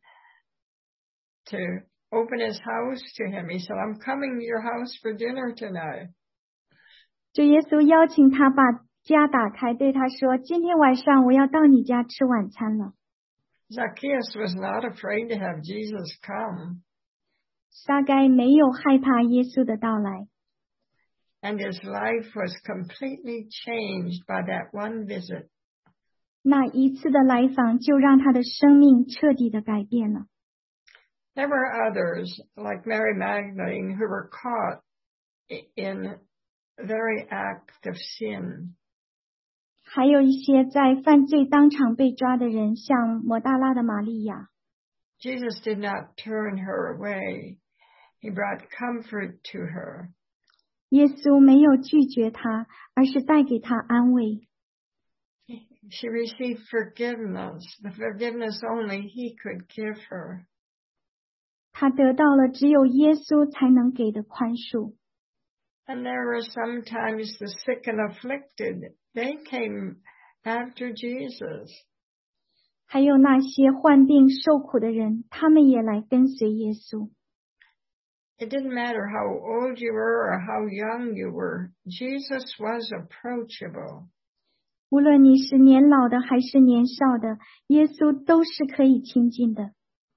[SPEAKER 1] to open his house to him. He said, I'm coming to your house for dinner tonight.
[SPEAKER 2] 主耶稣邀请他把家打开，对他说：今天晚上我要到你家吃晚餐了。
[SPEAKER 1] Zacchaeus was not afraid to have Jesus come.
[SPEAKER 2] 撒该没有害怕耶稣的到来，
[SPEAKER 1] And his life was completely changed by that one visit.
[SPEAKER 2] 那一次的来访就让他的生命彻底的改变了。
[SPEAKER 1] There were others, like Mary Magdalene, who were caught in very act of sin.
[SPEAKER 2] 还有一些在犯罪当场被抓的人，像抹大拉的玛利亚。
[SPEAKER 1] Jesus did not turn her away. He brought comfort to her.
[SPEAKER 2] 耶稣没有拒绝他，而是带给他安慰。
[SPEAKER 1] She received forgiveness, the forgiveness only he could give her.
[SPEAKER 2] 他得到了只有耶稣才能给的宽恕。
[SPEAKER 1] And there were sometimes the sick and afflicted. They came after Jesus.
[SPEAKER 2] 还有那些患病受苦的人，他们也来跟随耶稣。
[SPEAKER 1] It didn't matter how old you were or how young you were. Jesus was approachable.
[SPEAKER 2] 无论你是年老的还是年少的，耶稣都是可以亲近的。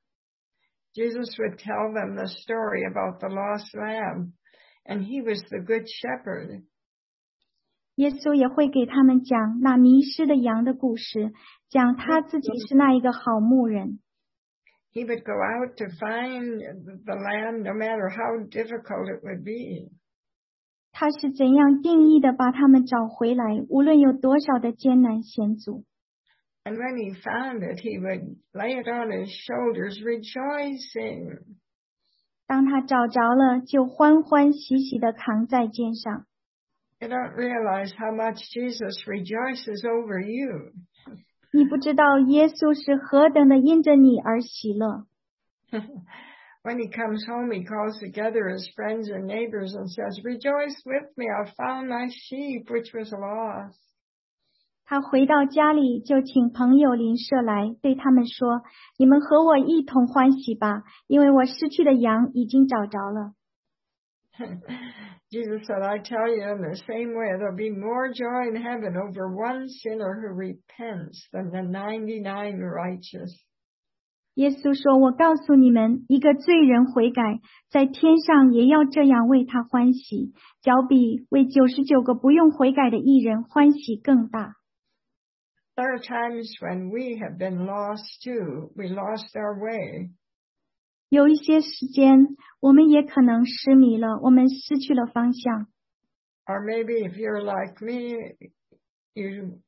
[SPEAKER 1] Jesus would tell them the story about the lost lamb, and he was the good shepherd.
[SPEAKER 2] 耶稣也会给他们讲那迷失的羊的故事，讲他自己是那一个好牧人。
[SPEAKER 1] He would go out to find the lamb no matter how difficult it would be.
[SPEAKER 2] 他是怎样定义的把他们找回来，无论有多少的艰难险阻。
[SPEAKER 1] And when he found it, he would lay it on his shoulders, rejoicing.
[SPEAKER 2] 当他找着了，就欢欢喜喜地扛在肩上。
[SPEAKER 1] You don't realize how much Jesus rejoices over you.
[SPEAKER 2] 你不知道耶稣是何等的因着你而喜乐。
[SPEAKER 1] When he comes home, he calls together his friends and neighbors and says, "Rejoice with me, I found my sheep which was lost."
[SPEAKER 2] 他回到家里，就请朋友邻舍来，对他们说：你们和我一同欢喜吧，因为我失去的羊已经找着了。
[SPEAKER 1] Jesus said, "I tell you, in the same way, there'll be more joy in heaven over one sinner who repents than the 99 righteous."
[SPEAKER 2] 耶稣说：我告诉你们，一个罪人悔改，在天上也要这样为他欢喜，较比为99个不用悔改的义人欢喜更大。
[SPEAKER 1] There are times when we have been lost too. We lost our way.
[SPEAKER 2] 有一些时间，我们也可能失迷了，我们失去了方向。
[SPEAKER 1] Or maybe if you're like me, you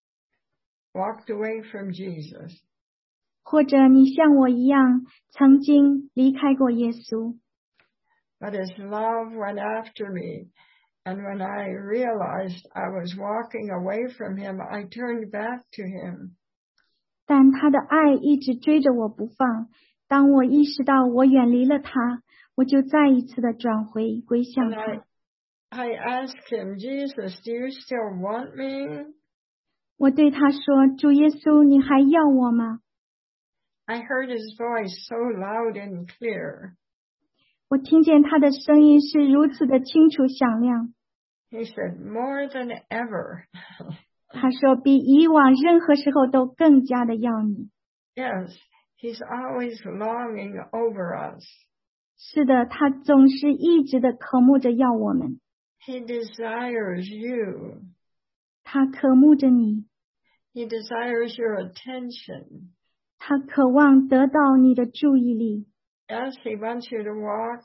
[SPEAKER 1] walked away from Jesus.
[SPEAKER 2] 或者你像我一样，曾经离开过耶稣。
[SPEAKER 1] But his love went after me. And when I realized I was walking away from him, I turned back to him.
[SPEAKER 2] 但他的爱一直追着我不放。当我意识到我远离了他，我就再一次的转回归向他。
[SPEAKER 1] I asked him, "Jesus, do you still want me?"
[SPEAKER 2] 我对他说：主耶稣，你还要我吗？
[SPEAKER 1] I heard his voice so loud and clear.
[SPEAKER 2] 我听见他的声音是如此的清楚响亮。
[SPEAKER 1] He said, "More than ever."
[SPEAKER 2] 他说比以往任何时候都更加的要你。
[SPEAKER 1] Yes, he's always longing over us.
[SPEAKER 2] 是的，他总是一直的渴慕着要我们。
[SPEAKER 1] He desires you.
[SPEAKER 2] 他渴慕着你。
[SPEAKER 1] He desires your attention.
[SPEAKER 2] 他渴望得到你的注意力。
[SPEAKER 1] Yes, he wants you to walk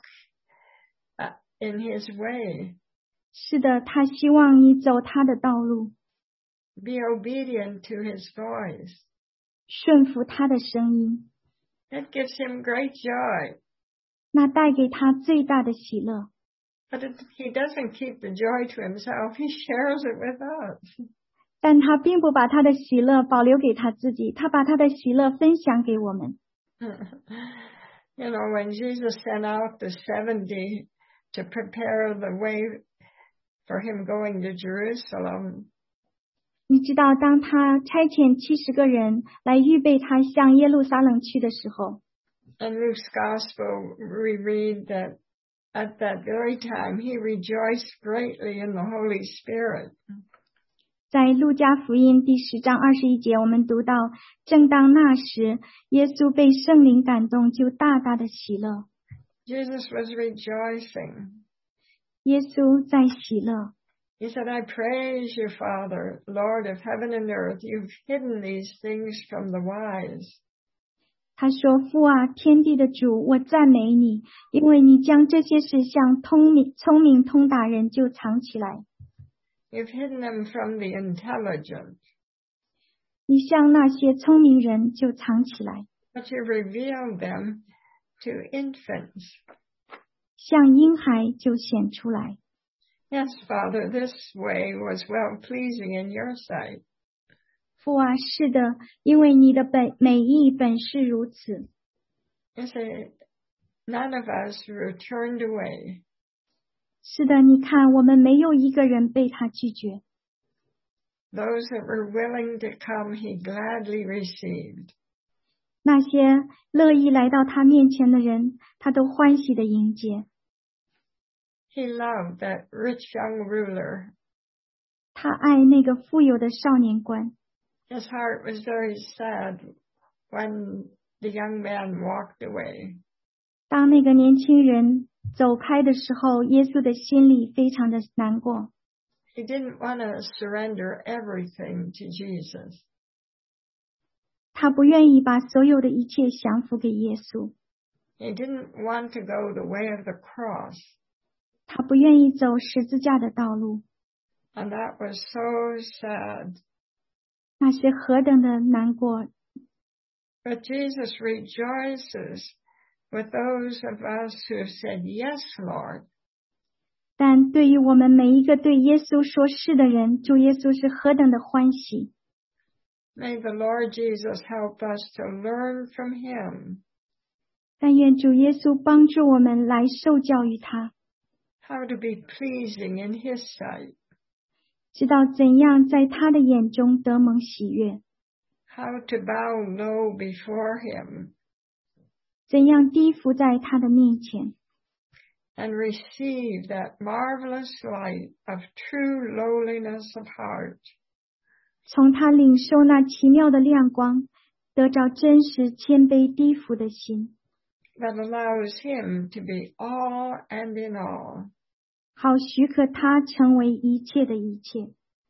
[SPEAKER 1] in his way.
[SPEAKER 2] 是的，他希望你走他的道路。
[SPEAKER 1] Be obedient to his voice.
[SPEAKER 2] 顺服他的声音。
[SPEAKER 1] That gives him great joy.
[SPEAKER 2] 那带给他最大的喜乐。
[SPEAKER 1] But he doesn't keep the joy to himself. He shares it with us.
[SPEAKER 2] 但他并不把他的喜乐保留给他自己，他把他的喜乐分享给我们。
[SPEAKER 1] You know, when Jesus sent out the 70 to prepare the way for him going to Jerusalem,
[SPEAKER 2] 你知道，当他差遣70个人来预备他向耶路撒冷去的时候，
[SPEAKER 1] in Luke's Gospel, we read that at that very time he rejoiced greatly in the Holy Spirit.
[SPEAKER 2] 在路加福音第10章21节，我们读到，正当那时，耶稣被圣灵感动，就大大的喜乐。
[SPEAKER 1] Jesus was rejoicing.
[SPEAKER 2] 耶稣在喜乐。
[SPEAKER 1] He said, "I praise you, Father, Lord of heaven and earth. You've hidden these things from the wise."
[SPEAKER 2] 他说：父啊，天地的主，我赞美你，因为你将这些事向聪明通达人就藏起来。
[SPEAKER 1] You've hidden them from the intelligent.
[SPEAKER 2] 你向那些聪明人就藏起来，
[SPEAKER 1] But you revealed them to infants.
[SPEAKER 2] 向婴孩就显出来。
[SPEAKER 1] Yes, Father, this way was well pleasing in your sight.
[SPEAKER 2] 父啊，是的，因为你的美意本是如此。
[SPEAKER 1] You say, none of us were turned away.
[SPEAKER 2] 是的，你看，我们没有一个人被他拒绝。
[SPEAKER 1] Those that were willing to come, he gladly received.
[SPEAKER 2] 那些乐意来到他面前的人，他都欢喜的迎接。
[SPEAKER 1] He loved that rich young ruler.
[SPEAKER 2] 他爱那个富有的少年官。
[SPEAKER 1] His heart was very sad when the young man walked away.
[SPEAKER 2] 当那个年轻人走开的时候，耶稣的心里非常的难过。
[SPEAKER 1] He didn't want to surrender everything to Jesus.
[SPEAKER 2] 他不愿意把所有的一切降服给耶稣。
[SPEAKER 1] He didn't want to go the way of the cross.
[SPEAKER 2] 他不愿意走十字架的道路。
[SPEAKER 1] And that was so sad.
[SPEAKER 2] 那是何等的难过。
[SPEAKER 1] But Jesus rejoices with those of us who said, Yes, Lord.
[SPEAKER 2] 但对于我们每一个对耶稣说是的人，主耶稣是何等的欢喜。
[SPEAKER 1] May the Lord Jesus help us to learn from him.
[SPEAKER 2] 但愿主耶稣帮助我们来受教于他，
[SPEAKER 1] How to be pleasing in his sight.
[SPEAKER 2] 知道怎样在他的眼中得蒙喜悦，
[SPEAKER 1] How to bow low before him.
[SPEAKER 2] 怎样低伏在他的面前，
[SPEAKER 1] And receive that marvelous light of true lowliness of heart.
[SPEAKER 2] 从他领受那奇妙的亮光，得着真实谦卑低伏的心，
[SPEAKER 1] That allows him to be all and in all.
[SPEAKER 2] 好许可他成为一切的一切。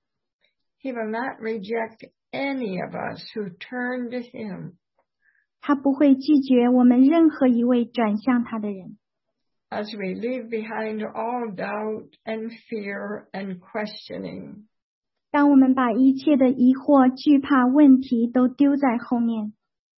[SPEAKER 1] He will not reject any of us who turn to him.
[SPEAKER 2] 他不会拒绝我们任何一位转向他的人。
[SPEAKER 1] As we leave behind all doubt and fear and questioning.
[SPEAKER 2] 当我们把一切的疑惑、惧怕、问题都丢在后面，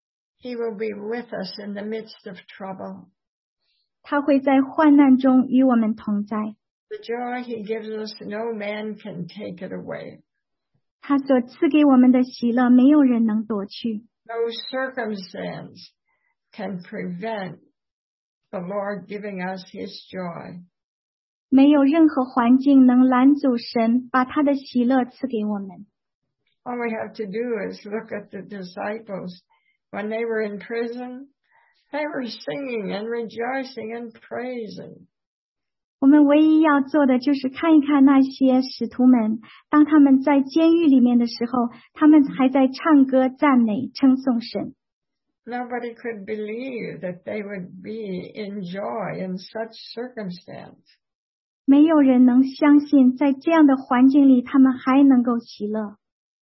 [SPEAKER 1] He will be with us in the midst of trouble.
[SPEAKER 2] 他会在患难中与我们同在。
[SPEAKER 1] The joy he gives us, no man can take it away.
[SPEAKER 2] 他所赐给我们的喜乐，没有人能夺去。
[SPEAKER 1] No circumstance can prevent the Lord giving us his joy.
[SPEAKER 2] 没有任何环境能拦阻神把他的喜乐赐给我们。
[SPEAKER 1] All we have to do is look at the disciples. When they were in prison, they were singing and rejoicing and praising.
[SPEAKER 2] 我们唯一要做的就是看一看那些使徒们，当他们在监狱里面的时候，他们还在唱歌、赞美、称颂神。
[SPEAKER 1] Nobody could believe that they would be in joy in such circumstance.
[SPEAKER 2] 没有人能相信，在这样的环境里，他们还能够喜乐。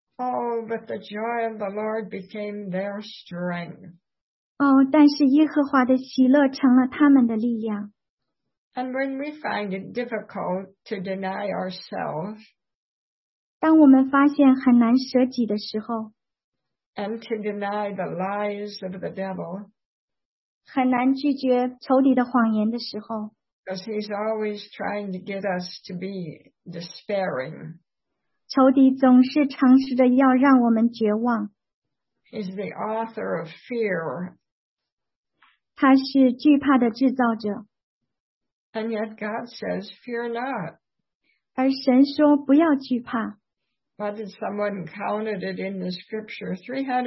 [SPEAKER 1] Oh, but the joy of the Lord became their strength.
[SPEAKER 2] 但是耶和华的喜乐成了他们的力量。
[SPEAKER 1] And when we find it difficult to deny ourselves
[SPEAKER 2] 当我们发现很难舍己的时候，
[SPEAKER 1] and to deny the lies of the devil,
[SPEAKER 2] 很难拒绝仇敌的谎言的时候，
[SPEAKER 1] because he's always trying to get us to be despairing.
[SPEAKER 2] 仇敌总是尝试着要让我们绝望。
[SPEAKER 1] He's the author of fear.
[SPEAKER 2] 他是惧怕的制造者，
[SPEAKER 1] And yet God says, fear not.
[SPEAKER 2] 而神说不要惧怕。
[SPEAKER 1] What did someone counted it in the scripture?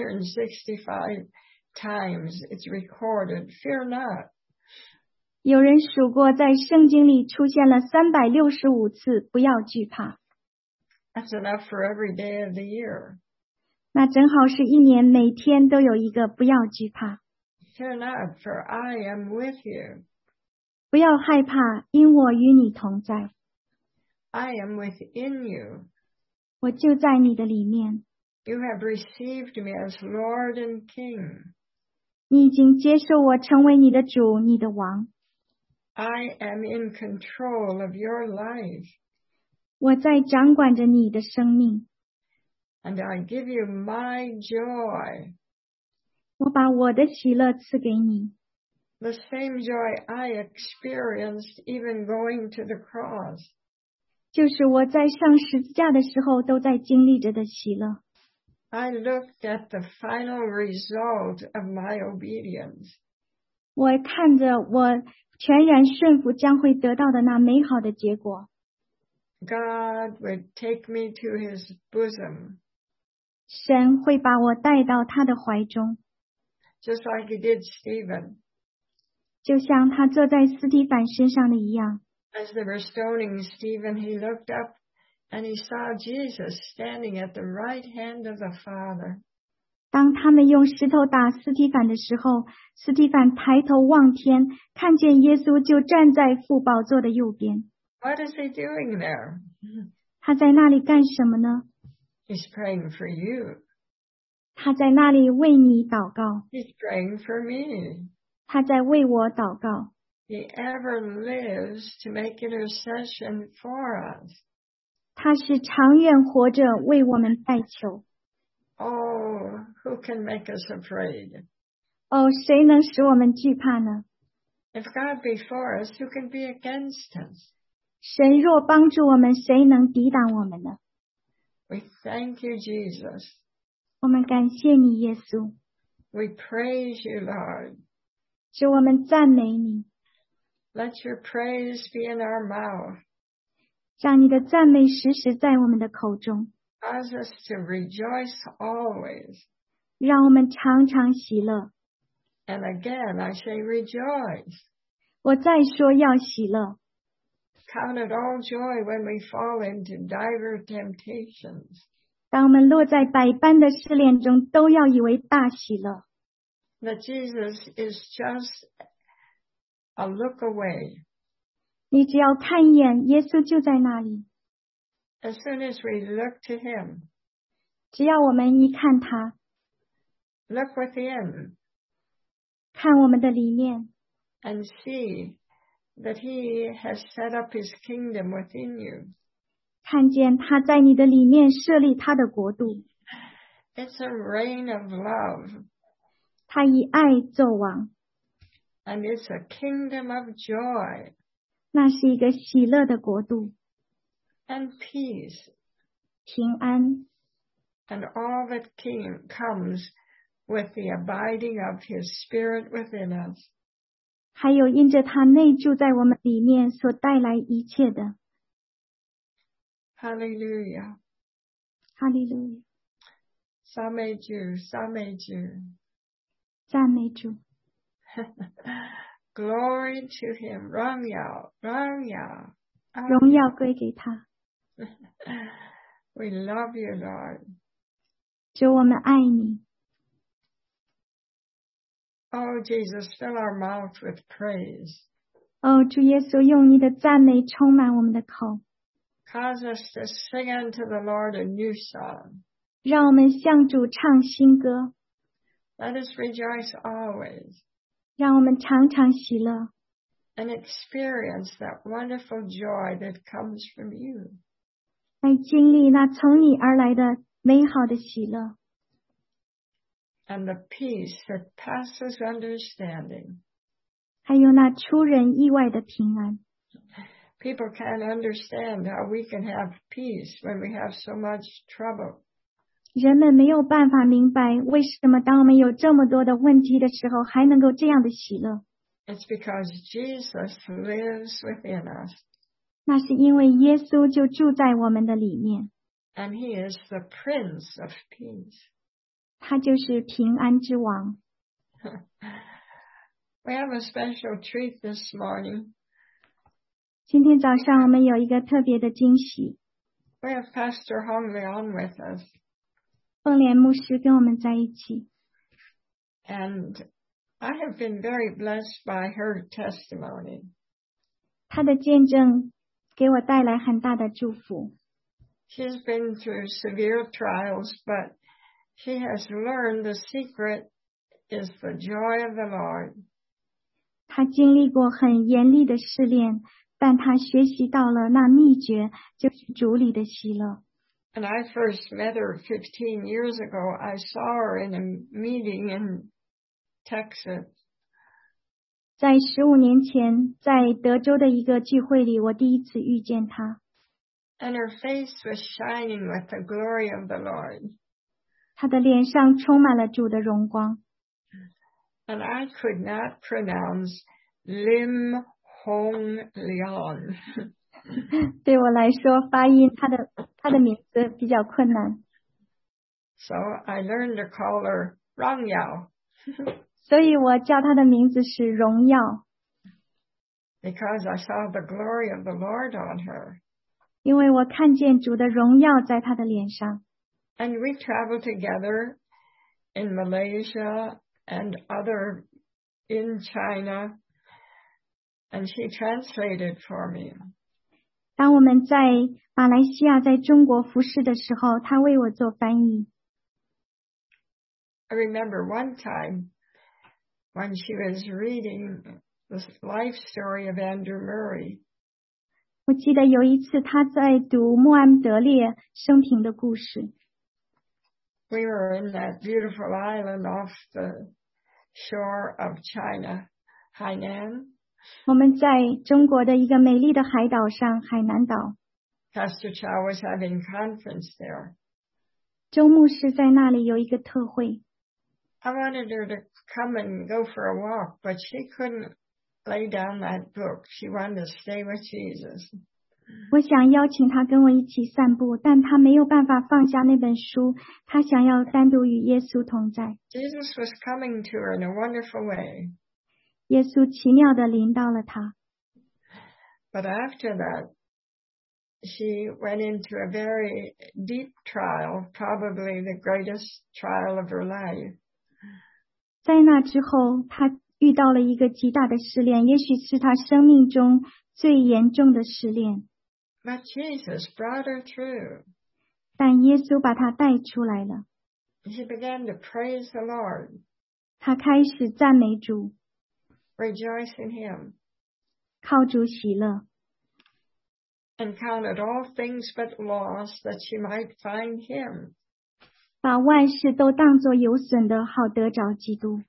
[SPEAKER 1] 365 times it's recorded, fear not.
[SPEAKER 2] 有人数过，在圣经里出现了365次不要惧怕，
[SPEAKER 1] That's enough for every day of the year.
[SPEAKER 2] 那正好是一年每天都有一个不要惧怕。
[SPEAKER 1] Fear not, for I am with you.
[SPEAKER 2] 不要害怕，因我与你同在，
[SPEAKER 1] I am within you.
[SPEAKER 2] 我就在你的里面。
[SPEAKER 1] You have received me as Lord and King.
[SPEAKER 2] 你已经接受我成为你的主，你的王。
[SPEAKER 1] I am in control of your life.
[SPEAKER 2] 我在掌管着你的生命，
[SPEAKER 1] And I give you my joy.
[SPEAKER 2] 我把我的喜乐赐给你，
[SPEAKER 1] The same joy I experienced even going to the cross.
[SPEAKER 2] 就是我在上十字架的时候都在经历着的喜乐。
[SPEAKER 1] I looked at the final result of my obedience.
[SPEAKER 2] 我看着我全然顺服将会得到的那美好的结果。
[SPEAKER 1] God would take me to his bosom,
[SPEAKER 2] 神会把我带到他的怀中，
[SPEAKER 1] just like he did Stephen.
[SPEAKER 2] 就像他坐在司提反身上的一样。
[SPEAKER 1] As they were stoning Stephen, he looked up and he saw Jesus standing at the right hand of the Father.
[SPEAKER 2] 当他们用石头打司提反的时候，司提反抬头望天，看见耶稣就站在父宝座的右边。
[SPEAKER 1] What is he doing there?
[SPEAKER 2] 他在那里干什么呢？
[SPEAKER 1] He's praying for you.
[SPEAKER 2] 他在那里为你祷告，
[SPEAKER 1] He's praying for me.
[SPEAKER 2] 他在为我祷告。
[SPEAKER 1] He ever lives to make intercession for us.
[SPEAKER 2] 他是长远活着为我们代求。
[SPEAKER 1] Oh, who can make us afraid?
[SPEAKER 2] 谁能使我们惧怕呢？
[SPEAKER 1] If God be for us, who can be against us?
[SPEAKER 2] 神若帮助我们，谁能抵挡我们呢？
[SPEAKER 1] We thank you, Jesus.
[SPEAKER 2] 我们感谢你，耶稣，
[SPEAKER 1] We praise you, Lord.
[SPEAKER 2] 使我们赞美你，
[SPEAKER 1] Let your praise be in our mouth.
[SPEAKER 2] 让你的赞美时时在我们的口中，
[SPEAKER 1] Cause us to rejoice always.
[SPEAKER 2] 让我们常常喜乐。
[SPEAKER 1] And again, I say rejoice.
[SPEAKER 2] 我再说要喜乐，
[SPEAKER 1] Count it all joy when we fall into divers temptations.
[SPEAKER 2] 当我们落在百般的试炼中，都要以为大喜乐。
[SPEAKER 1] That Jesus is just a look away.
[SPEAKER 2] 你只要看一眼，耶稣就在那里。
[SPEAKER 1] As soon as we look to him,
[SPEAKER 2] 只要我们一看他，
[SPEAKER 1] look within
[SPEAKER 2] 看我们的里面，
[SPEAKER 1] and see that he has set up his kingdom within you.
[SPEAKER 2] 看见他在你的里面设立他的国度，
[SPEAKER 1] It's a reign of love,
[SPEAKER 2] 他以爱作王，
[SPEAKER 1] and it's a kingdom of joy
[SPEAKER 2] 那是一个喜乐的国度，
[SPEAKER 1] and peace,
[SPEAKER 2] 平安，
[SPEAKER 1] and all that comes with the abiding of his Spirit within us.
[SPEAKER 2] 还有因着他内住在我们里面所带来一切的。
[SPEAKER 1] Hallelujah.
[SPEAKER 2] 哈利路亚，
[SPEAKER 1] 赞美主，赞美主。
[SPEAKER 2] 赞美主，
[SPEAKER 1] Glory to him. 荣耀，荣耀。
[SPEAKER 2] 荣耀归给他。
[SPEAKER 1] We love you, Lord.
[SPEAKER 2] 主，我们爱你。
[SPEAKER 1] Oh, Jesus, fill our mouth with praise.
[SPEAKER 2] 哦，主耶稣，用你的赞美充满我们的口，
[SPEAKER 1] Cause us to sing unto the Lord a new song.
[SPEAKER 2] 让我们向主唱新歌，
[SPEAKER 1] Let us rejoice always
[SPEAKER 2] 让我们常常喜乐，
[SPEAKER 1] and experience that wonderful joy that comes from you.
[SPEAKER 2] 来经历那从你而来的美好的喜乐，
[SPEAKER 1] And the peace that passes understanding.
[SPEAKER 2] 还有那出人意外的平安。
[SPEAKER 1] People can't understand how we can have peace when we have so much trouble.
[SPEAKER 2] 人们没有办法明白，为什么当我们有这么多的问题的时候，还能够这样的喜乐。
[SPEAKER 1] It's because Jesus lives within us,
[SPEAKER 2] 那是因为耶稣就住在我们的里面，
[SPEAKER 1] and he is the Prince of Peace.
[SPEAKER 2] 他就是平安之王。
[SPEAKER 1] We have a special treat this morning.
[SPEAKER 2] 今天早上我们有一个特别的惊喜，
[SPEAKER 1] We have Pastor Hong Leon with us,
[SPEAKER 2] 凤莲牧师跟我们在一起。
[SPEAKER 1] and I have been very blessed by her testimony.
[SPEAKER 2] 他的见证给我带来很大的祝福。
[SPEAKER 1] She's been through severe trials, but she has learned the secret is the joy of the Lord.
[SPEAKER 2] 他经历过很严厉的试炼，但他学习到了那秘诀，就是主里的喜乐。
[SPEAKER 1] And I first met her 15 years ago. I saw her in a meeting in Texas.
[SPEAKER 2] 在15年前，在德州的一个聚会里，我第一次遇见他，
[SPEAKER 1] And her face was shining with the glory of the Lord.
[SPEAKER 2] 他的脸上充满了主的荣光。
[SPEAKER 1] And I could not pronounce Lim Hong Leon.
[SPEAKER 2] 对我来说，发音他的名字比较困难，
[SPEAKER 1] So I learned to call her Rang Yao
[SPEAKER 2] 所以我叫他的名字是荣耀，
[SPEAKER 1] because I saw the glory of the Lord on her.
[SPEAKER 2] 因为我看见主的荣耀在他的脸上。
[SPEAKER 1] And we traveled together in Malaysia and other in China. And she translated for me.
[SPEAKER 2] 当我们在马来西亚、在中国服侍的时候，他为我做翻译。
[SPEAKER 1] I remember one time when she was reading the life story of Andrew Murray.
[SPEAKER 2] 我记得有一次他在读穆安德烈生平的故事。
[SPEAKER 1] We were in that beautiful island off the shore of China, Hainan.
[SPEAKER 2] 我们在中国的一个美丽的海岛上，海南岛。
[SPEAKER 1] Pastor Chow was having conference there.
[SPEAKER 2] 周牧师在那里有一个特会。
[SPEAKER 1] I wanted her to come and go for a walk, but she couldn't lay down that book. She wanted to stay with Jesus.
[SPEAKER 2] 我想邀请她跟我一起散步，但她没有办法放下那本书，她想要单独与耶稣同在。
[SPEAKER 1] Jesus was coming to her in a wonderful way.
[SPEAKER 2] 耶稣奇妙地临到了她。
[SPEAKER 1] But after that, she went into a very deep trial, probably the greatest trial of her life.
[SPEAKER 2] 在那之后，她遇到了一个极大的试炼，也许是她生命中最严重的试炼。
[SPEAKER 1] But Jesus brought her through.
[SPEAKER 2] 但耶稣把她带出来了。
[SPEAKER 1] She began to praise the Lord.
[SPEAKER 2] 她开始赞美主，
[SPEAKER 1] Rejoice in Him,
[SPEAKER 2] 靠主喜乐，
[SPEAKER 1] and counted all things but loss that she might find Him.
[SPEAKER 2] 把万事都当作有损的，好得着基督。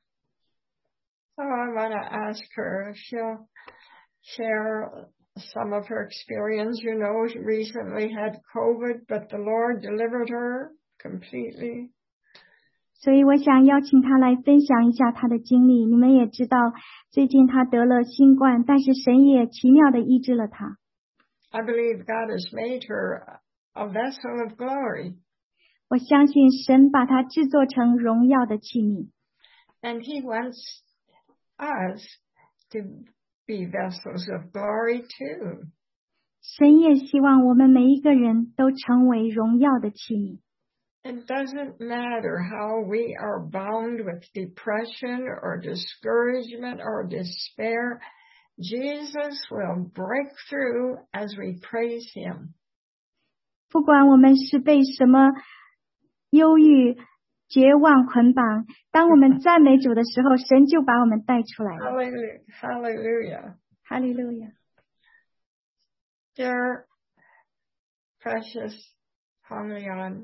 [SPEAKER 1] So I want to ask her if she'll share some of her experience. You know, she recently had COVID, but the Lord delivered her completely.
[SPEAKER 2] 所以我想邀请她来分享一下她的经历。你们也知道，最近她得了新冠，但是神也奇妙地医治了她。
[SPEAKER 1] I believe God has made her a vessel of glory.
[SPEAKER 2] 我相信神把她制作成荣耀的器皿。
[SPEAKER 1] And He wants us to be vessels of glory too.
[SPEAKER 2] 神也希望我们每一个人都成为荣耀的器皿。
[SPEAKER 1] It doesn't matter how we are bound with depression or discouragement or despair. Jesus will break through as we praise Him.
[SPEAKER 2] 不管我们是被什么忧郁、绝望捆绑，当我们赞美主的时候，神就把我们带出来了。
[SPEAKER 1] Hallelujah. Hallelujah.
[SPEAKER 2] 哈利路亚。
[SPEAKER 1] Dear precious Hong Leon,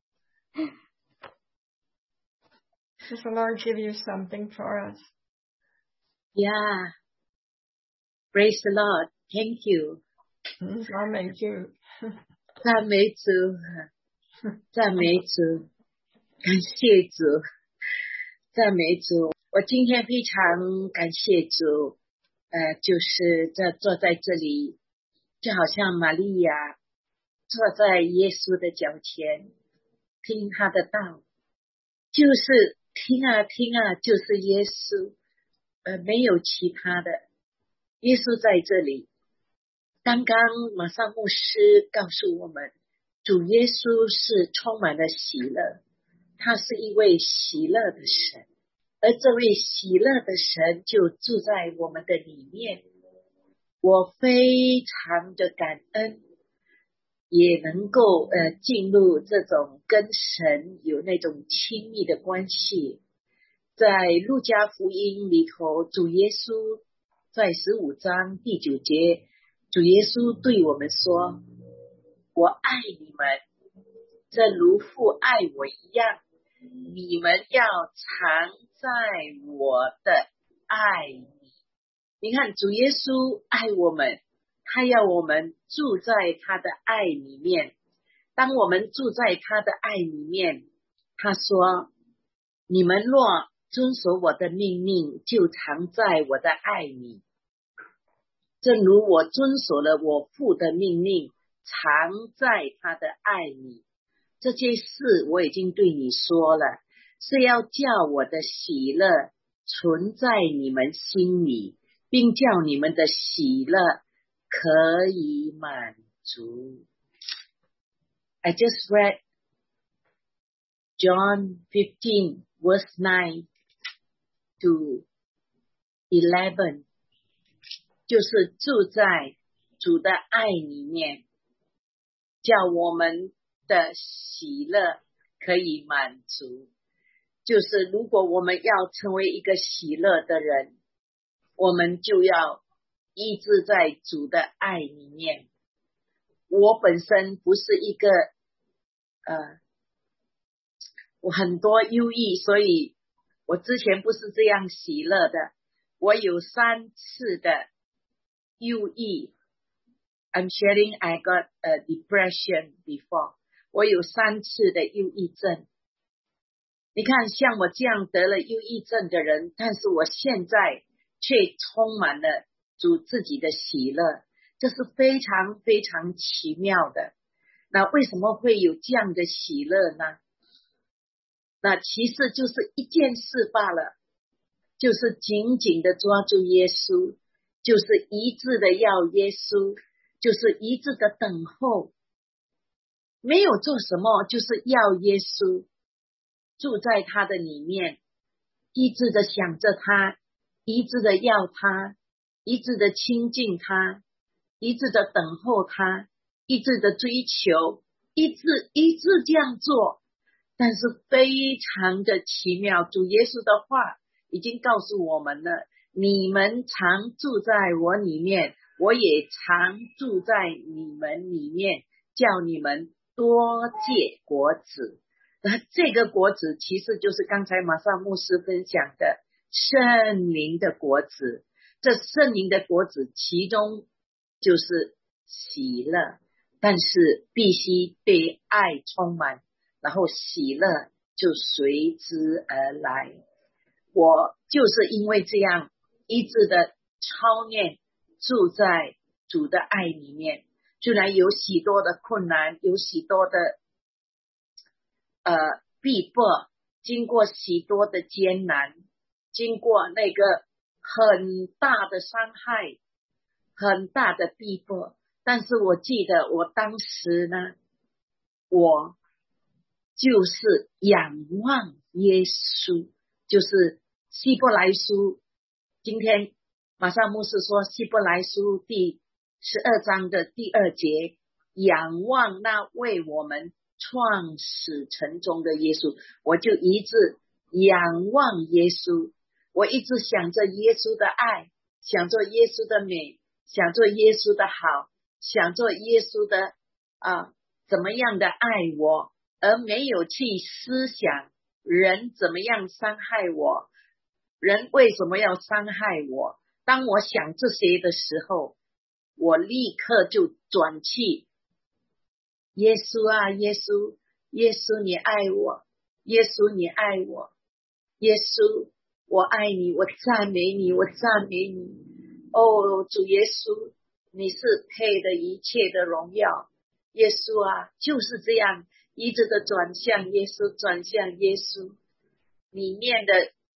[SPEAKER 1] does the Lord give you something for us?
[SPEAKER 4] Yeah. Praise the Lord. Thank you.
[SPEAKER 1] I'll make you.
[SPEAKER 4] 赞美主，赞美主，感谢主，赞美主。我今天非常感谢主，就是坐在这里，就好像玛利亚坐在耶稣的脚前，听他的道，就是听啊听啊，就是耶稣，没有其他的。耶稣在这里。刚刚马上牧师告诉我们，主耶稣是充满了喜乐，他是一位喜乐的神，而这位喜乐的神就住在我们的里面。我非常的感恩，也能够进入这种跟神有那种亲密的关系。在路加福音里头，主耶稣在15章第9节，主耶稣对我们说，我爱你们，正如父爱我一样，你们要常在我的爱里。你看主耶稣爱我们，他要我们住在他的爱里面。当我们住在他的爱里面，他说，你们若遵守我的命令，就常在我的爱里，正如我遵守了我父的命令，常在他的爱里。这件事我已经对你说了，是要叫我的喜乐存在你们心里，并叫你们的喜乐可以满足。I just read John 15 verse 9 to 11，就是住在主的爱里面，叫我们的喜乐可以满足。就是如果我们要成为一个喜乐的人，我们就要一直在主的爱里面。我本身不是一个我很多忧郁，所以我之前不是这样喜乐的。我有3次的忧郁。I'm sharing I got a depression before. 我有3次的忧郁症。你看，像我这样得了忧郁症的人，但是我现在却充满了主自己的喜乐，这是非常非常奇妙的。那为什么会有这样的喜乐呢？那其实就是一件事罢了，就是紧紧的抓住耶稣，就是一致的要耶稣，就是一致的等候，没有做什么，就是要耶稣，住在他的里面，一致的想着他，一致的要他，一致的亲近他，一致的等候他，一致的追求，一致这样做。但是非常的奇妙，主耶稣的话已经告诉我们了，你们常住在我里面，我也常住在你们里面，叫你们多结果子。那这个果子其实就是刚才马上牧师分享的圣灵的果子。这圣灵的果子其中就是喜乐，但是必须被爱充满，然后喜乐就随之而来。我就是因为这样一直的操练，住在主的爱里面，虽然有许多的困难，有许多的逼迫，经过许多的艰难，经过那个很大的伤害，很大的逼迫，但是我记得我当时呢，我就是仰望耶稣，就是希伯来书，今天马上牧师说希伯来书第12章的第2节，仰望那为我们创始成终的耶稣。我就一直仰望耶稣，我一直想着耶稣的爱，想着耶稣的美，想着耶稣的好，想着耶稣的怎么样的爱我，而没有去思想人怎么样伤害我，人为什么要伤害我。当我想这些的时候，我立刻就转去耶稣啊，耶稣，耶稣你爱我，耶稣你爱我，耶稣我爱你，我赞美你，我赞美你。哦，主耶稣，你是配的一切的荣耀。耶稣啊，就是这样一直的转向耶稣，转向耶稣。里面的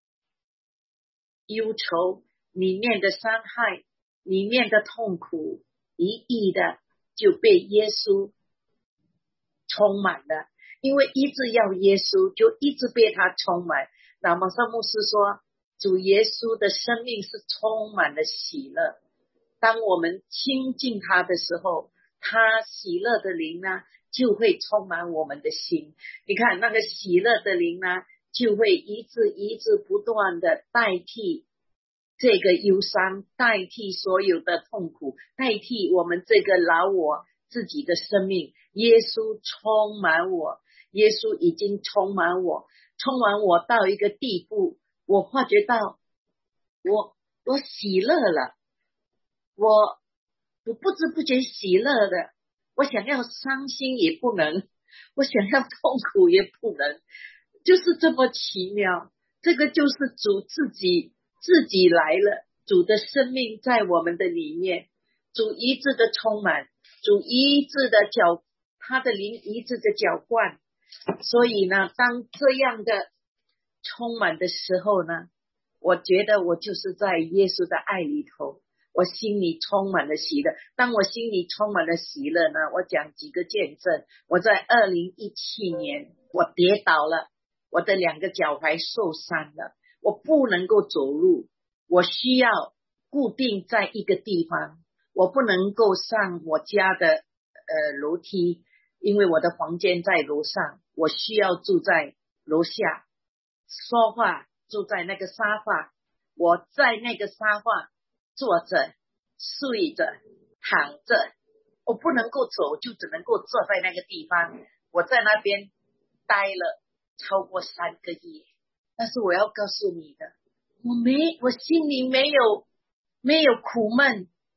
[SPEAKER 4] 忧愁，里面的伤害，里面的痛苦，一一的就被耶稣充满了。因为一直要耶稣，就一直被他充满。那马上牧师说，主耶稣的生命是充满了喜乐。当我们亲近他的时候，他喜乐的灵呢，就会充满我们的心。你看那个喜乐的灵呢，就会一直不断的代替这个忧伤，代替所有的痛苦，代替我们这个老我自己的生命。耶稣充满我，耶稣已经充满我，充满我到一个地步，我发觉到我喜乐了，我不知不觉喜乐的，我想要伤心也不能，我想要痛苦也不能，就是这么奇妙。这个就是主自己来了，主的生命在我们的里面，主一致的充满，主一致的他的灵一致的浇灌。所以呢，当这样的充满的时候呢，我觉得我就是在耶稣的爱里头，我心里充满了喜乐。当我心里充满了喜乐呢，我讲几个见证。我在2017年我跌倒了，我的2个脚踝受伤了，我不能够走路，我需要固定在一个地方，我不能够上我家的楼梯，因为我的房间在楼上，我需要住在楼下，说话住在那个沙发，我在那个沙发坐着睡着躺着，我不能够走，就只能够坐在那个地方。我在那边待了超过3个月。但是我要告诉你的，我心里没有苦闷，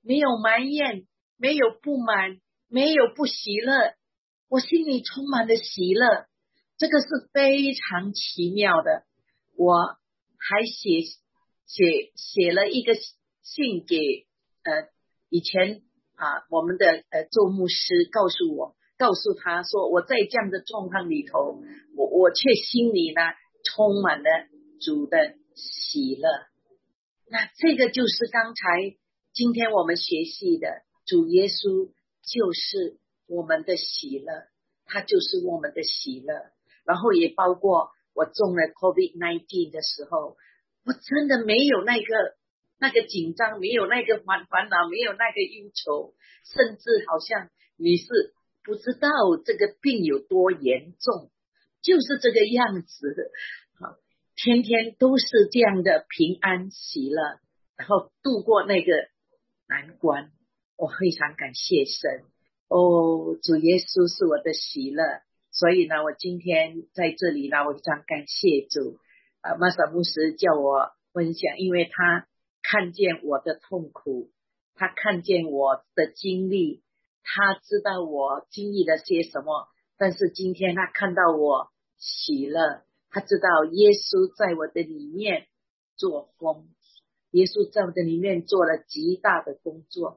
[SPEAKER 4] 没有埋怨，没有不满，没有不喜乐，我心里充满了喜乐，这个是非常奇妙的。我还写了一个信给以前我们的周牧师，告诉他说，我在这样的状况里头，我却心里呢充满了主的喜乐。那这个就是刚才今天我们学习的，主耶稣就是我们的喜乐，他就是我们的喜乐。然后也包括我中了 COVID-19 的时候，我真的没有那个紧张，没有那个烦恼，没有那个忧愁，甚至好像你是不知道这个病有多严重，就是这个样子。天天都是这样的平安喜乐，然后度过那个难关。我非常感谢神，主耶稣是我的喜乐。所以呢，我今天在这里呢，我非常感谢主。玛莎牧师叫我分享，因为他看见我的痛苦，他看见我的经历，他知道我经历了些什么，但是今天他看到我喜乐，他知道耶稣在我的里面做工，耶稣在我的里面做了极大的工作。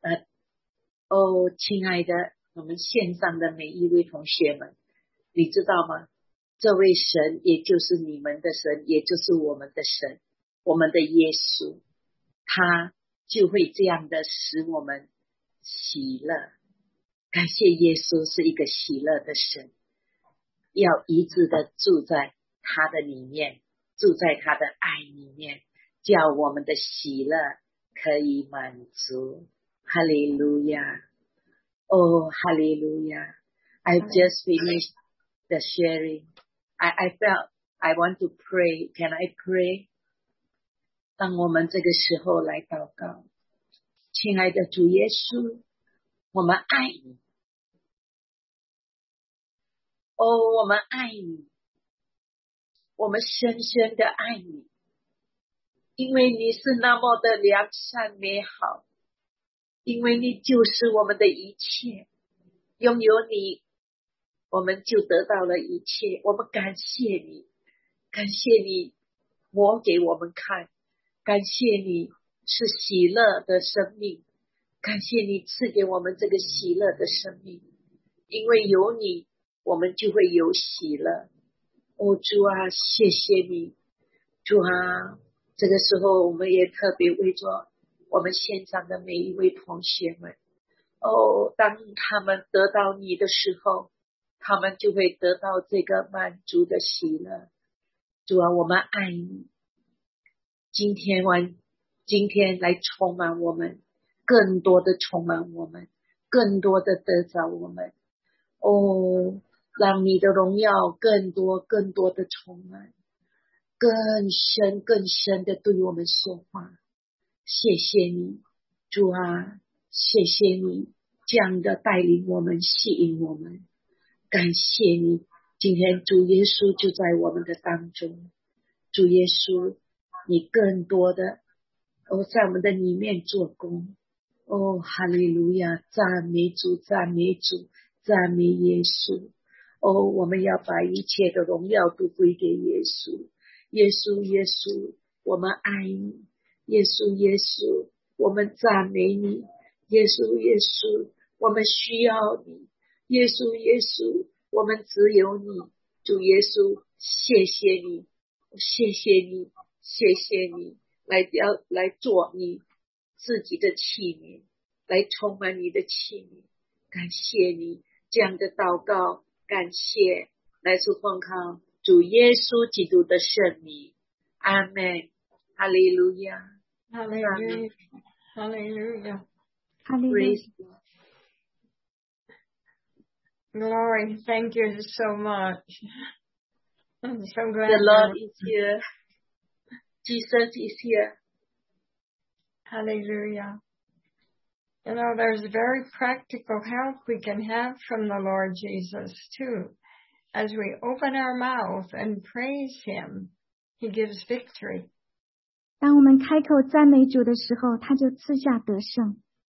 [SPEAKER 4] 亲爱的我们线上的每一位同学们，你知道吗？这位神也就是你们的神，也就是我们的神，我们的耶稣，他就会这样的使我们喜乐。感谢耶稣是一个喜乐的神，要一直的住在他的里面，住在他的爱里面，叫我们的喜乐可以满足。哈利路亚，哈利路亚。I've just finished the sharing. I felt I want to pray. Can I pray? 当我们这个时候来祷告，亲爱的主耶稣，我们爱你。我们爱你，我们深深的爱你，因为你是那么的良善美好，因为你就是我们的一切，拥有你我们就得到了一切。我们感谢你，感谢你活给我们看，感谢你是喜乐的生命，感谢你赐给我们这个喜乐的生命，因为有你我们就会有喜乐。主啊，谢谢你。主啊，这个时候我们也特别为着我们线上的每一位同学们，当他们得到你的时候，他们就会得到这个满足的喜乐。主啊，我们爱你，今天来充满我们，更多的充满我们，更多的得着我们。让你的荣耀更多的充满，更深的对我们说话。谢谢你，主啊，谢谢你这样的带领我们，吸引我们。感谢你，今天主耶稣就在我们的当中。主耶稣，你更多的在我们的里面做工。哈利路亚，赞美主，赞美主，赞美耶稣。我们要把一切的荣耀都归给耶稣。耶稣，我们爱你。耶稣，我们赞美你。耶稣，我们需要你。耶稣，我们只有你。主耶稣，谢谢你，谢谢你来做你自己的器皿，来充满你的器皿。感谢你这样的祷告，感谢来自奉靠主耶稣基督的圣名。阿们。哈利路亚，
[SPEAKER 1] 哈利路亚，哈利路亚，
[SPEAKER 2] 哈利路亚。
[SPEAKER 1] Glory, thank you so much. I'm so glad
[SPEAKER 4] the Lord is here. Jesus is here.
[SPEAKER 1] Hallelujah. You know, there's very practical help we can have from the Lord Jesus too. As we open our mouth and praise Him, He gives victory.
[SPEAKER 2] 当我们开口赞美主的时候，他就赐下得胜。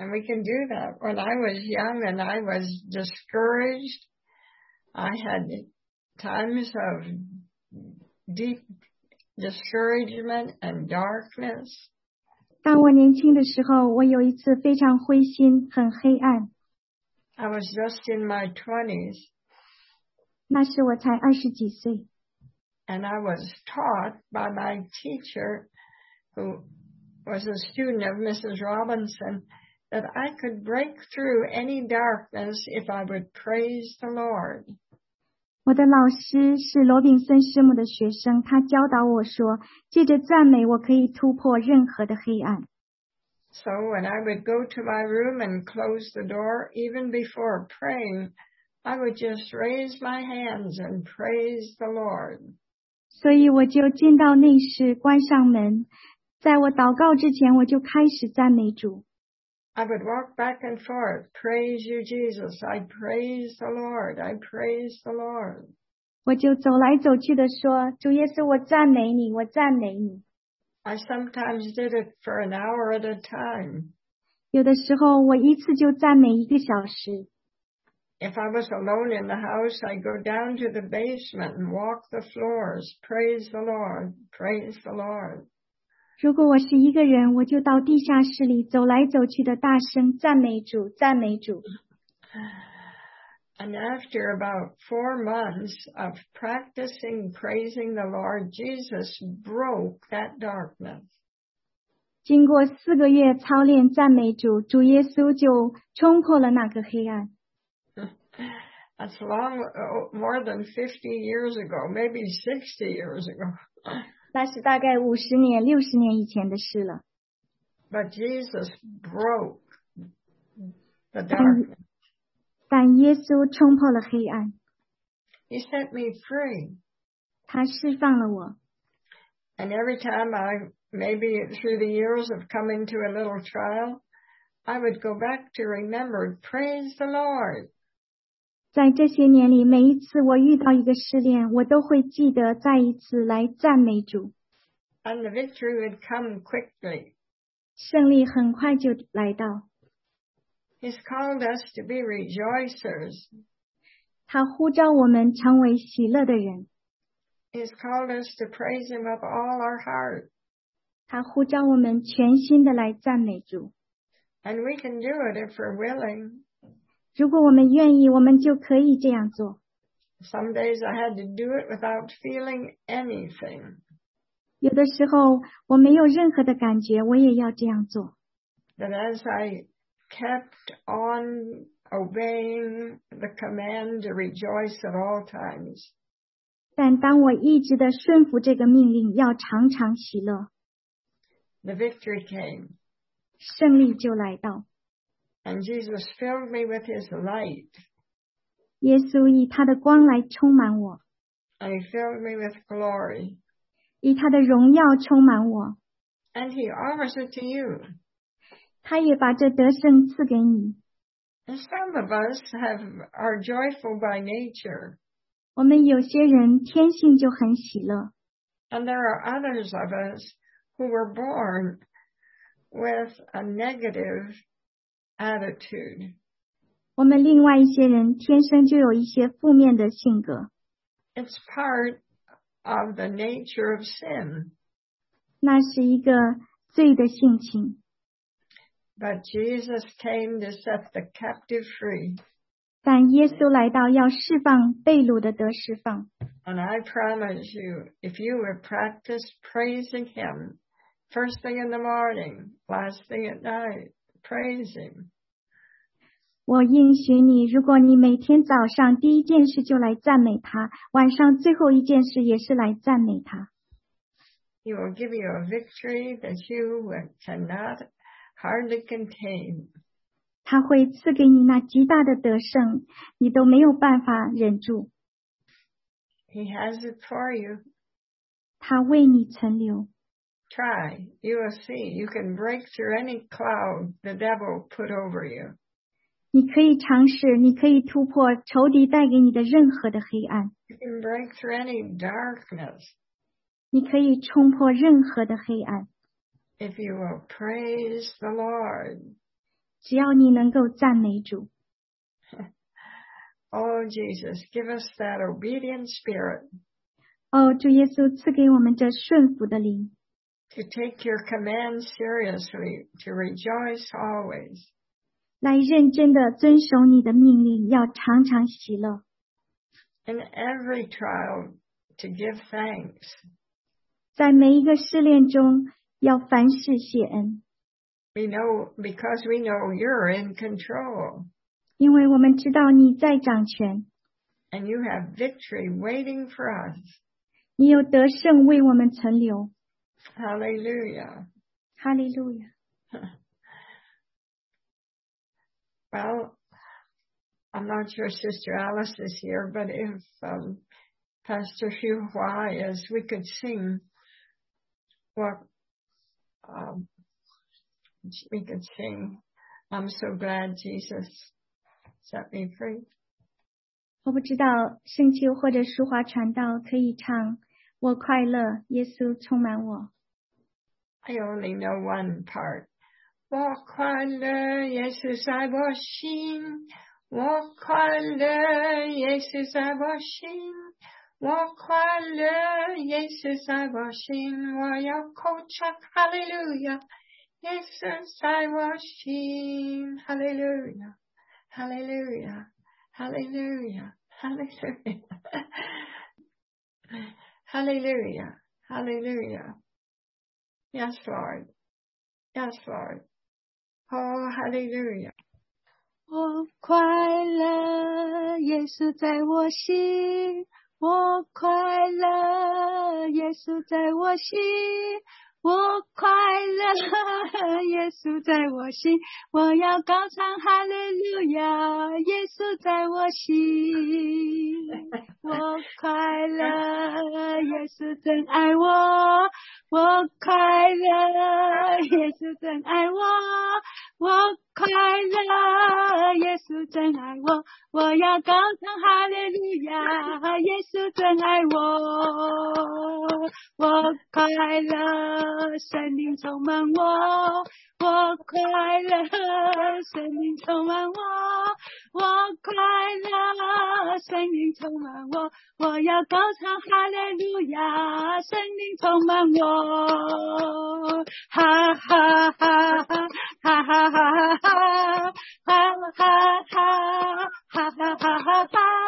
[SPEAKER 1] And we can do that. When I was young and I was discouraged, I had times of deep discouragement and darkness.
[SPEAKER 2] 当我年轻的时候，我有一次非常灰心，很黑暗。
[SPEAKER 1] I was just in my 20s.
[SPEAKER 2] 那时我才20几岁。
[SPEAKER 1] And I was taught by my teacher, who was a student of Mrs. Robinson, that I could break through any darkness if I would praise the Lord.
[SPEAKER 2] 我的老师是罗炳森师母的学生，他教导我说，借着赞美，我可以突破任何的黑暗。
[SPEAKER 1] So when I would go to my room and close the door, even before praying, I would just raise my hands and praise the Lord.
[SPEAKER 2] 所以我就进到内室，关上门，在我祷告之前，我就开始赞美主。
[SPEAKER 1] I would walk back and forth, praise you, Jesus. I praise the Lord. I praise the Lord.
[SPEAKER 2] 我就走来走去的说，主耶稣，我赞美你，我赞美你。
[SPEAKER 1] I sometimes did it for an hour at a time.
[SPEAKER 2] 有的时候我一次就赞美1个小时。
[SPEAKER 1] If I was alone in the house, I'd go down to the basement and walk the floors. Praise the Lord. Praise the Lord.
[SPEAKER 2] 如果我是一个人，我就到地下室里走来走去的大声赞美主，赞美主。
[SPEAKER 1] And after about 4 months of practicing praising the Lord, Jesus broke that darkness.
[SPEAKER 2] 经过4个月操练赞美主，主耶稣就冲破了那个黑暗。
[SPEAKER 1] That's more than 50 years ago, maybe 60 years ago.
[SPEAKER 2] 那是大概50年、60年以前的事了。
[SPEAKER 1] But Jesus broke the darkness.
[SPEAKER 2] 但耶稣冲破了黑暗。
[SPEAKER 1] He set me free.
[SPEAKER 2] 他释放了我。
[SPEAKER 1] And every time maybe through the years of coming to a little trial, I would go back to remember, praise the Lord.
[SPEAKER 2] 在这些年里，每一次我遇到一个试炼，我都会记得再一次来赞美主。
[SPEAKER 1] And the victory would come quickly.
[SPEAKER 2] 胜利很快就来到。
[SPEAKER 1] He's called us to be rejoicers.
[SPEAKER 2] 他呼召我们成为喜乐的人。
[SPEAKER 1] He's called us to praise Him with all our heart.
[SPEAKER 2] 他呼召我们全心的来赞美主。
[SPEAKER 1] And we can do it if we're willing.
[SPEAKER 2] 如果我们愿意，我们就可以这样做。
[SPEAKER 1] Some days I had to do it without feeling anything.
[SPEAKER 2] 有的时候我没有任何的感觉，我也要这样做。
[SPEAKER 1] But as I kept on obeying the command to rejoice at all times,
[SPEAKER 2] 但当我一直的顺服这个命令，要常常喜乐，
[SPEAKER 1] the victory came.
[SPEAKER 2] 胜利就来到。
[SPEAKER 1] And Jesus filled me with His light.
[SPEAKER 2] 耶稣以他的光来充满我，
[SPEAKER 1] And He filled me with glory.
[SPEAKER 2] 以他的荣耀充满我。
[SPEAKER 1] And He offers it to you.
[SPEAKER 2] 他也把这得胜赐给你。
[SPEAKER 1] And some of us are joyful by nature.
[SPEAKER 2] 我们有些人天性就很喜乐，
[SPEAKER 1] And there are others of us who were born with a negative attitude.
[SPEAKER 2] 我们另外一些人天生就有一些负面的性格，
[SPEAKER 1] It's part of the nature of sin.
[SPEAKER 2] 那是一个罪的性情。
[SPEAKER 1] But Jesus came to set the captive free.
[SPEAKER 2] 但耶稣来到要释放被掳的得释放。
[SPEAKER 1] And I promise you, if you would practice praising Him, first thing in the morning, last thing at night, praise Him.
[SPEAKER 2] 我应许你，如果你每天早上第一件事就来赞美他，晚上最后一件事也是来赞美他，
[SPEAKER 1] He will give you a victory that you cannot hardly contain.
[SPEAKER 2] 他会赐给你那极大的得胜，你都没有办法忍住。
[SPEAKER 1] He has it for you.
[SPEAKER 2] 他为你存留。
[SPEAKER 1] Try. You will see. You can break through any cloud the devil put over you.
[SPEAKER 2] 你可以尝试，你可以突破仇敌带给你的任何的黑暗，
[SPEAKER 1] You can break through any darkness
[SPEAKER 2] 你可以冲破任何的黑暗。
[SPEAKER 1] if you will praise the Lord.
[SPEAKER 2] 只要你能够赞美主。
[SPEAKER 1] Oh, Jesus, give us that obedient spirit.
[SPEAKER 2] 哦，主耶稣赐给我们这顺服的灵，
[SPEAKER 1] To take your commands seriously, to rejoice always.
[SPEAKER 2] 来认真的遵守你的命令，要常常喜乐。
[SPEAKER 1] In every trial, to give thanks.
[SPEAKER 2] 在每一个试炼中，要凡事谢恩，
[SPEAKER 1] We know, because we know you're in control.
[SPEAKER 2] 因为我们知道你在掌权，
[SPEAKER 1] And you have victory waiting for us.
[SPEAKER 2] 你有得胜为我们存留。
[SPEAKER 1] Hallelujah.
[SPEAKER 2] 哈利路亚。
[SPEAKER 1] Well, I'm not sure Sister Alice is here, but if Pastor Hugh Hua is, we could sing what we could sing. I'm so glad Jesus set me free.
[SPEAKER 2] 我不知道圣秋或者淑华传道可以唱我快乐，耶稣充满我。
[SPEAKER 1] I only know one part. 我快乐，耶稣在我心。我快乐，耶稣在我心。我快乐，耶稣在我心。我要口唱哈利路亚，耶稣在我心。哈利路亚，哈利路亚，哈利路亚，哈利路亚，哈利路亚，哈利路亚。Yes, Lord. Yes, Lord. Oh, hallelujah.
[SPEAKER 3] 我快乐，耶稣在我心，我快乐，耶稣在我心，我快乐，耶稣在我心，我要高唱哈利路亚，耶稣在我心，我快乐，耶稣真爱我，我快乐，耶稣真爱我，我快乐，耶稣真爱我，我要高唱哈利路亚，耶稣真爱我，我快乐，生命充满我，我快乐，生命充满我，我快乐，生命充满我，我要高唱哈利路亚，生命充满我，哈哈哈哈哈哈哈哈哈哈哈哈哈哈哈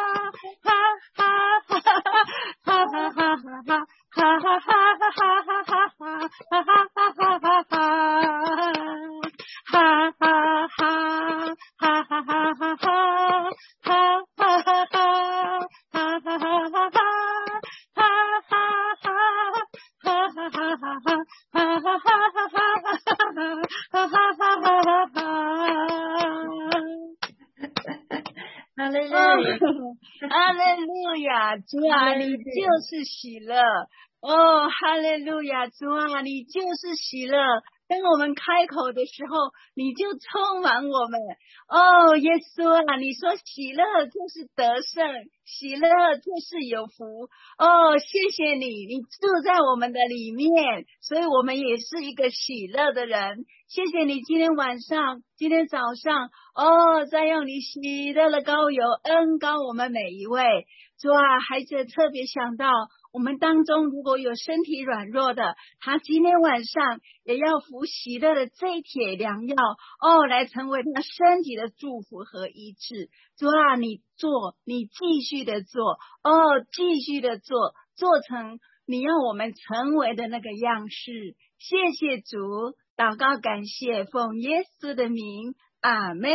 [SPEAKER 3] 哈利路亚，主啊，你就是喜乐。哦，哈利路亚，主啊，你就是喜乐。当我们开口的时候，你就充满我们。哦，耶稣啊，你说喜乐就是得胜，喜乐就是有福。哦，谢谢你，你住在我们的里面，所以我们也是一个喜乐的人。谢谢你今天晚上，今天早上，哦，再用你喜乐的膏油恩膏我们每一位。主啊，孩子特别想到我们当中如果有身体软弱的，他今天晚上也要服喜乐的这一帖良药，哦，来成为他身体的祝福和医治。主啊，你做，你继续的做，哦，继续的做，做成你要我们成为的那个样式。谢谢主，祷告感谢，奉耶稣的名，阿们。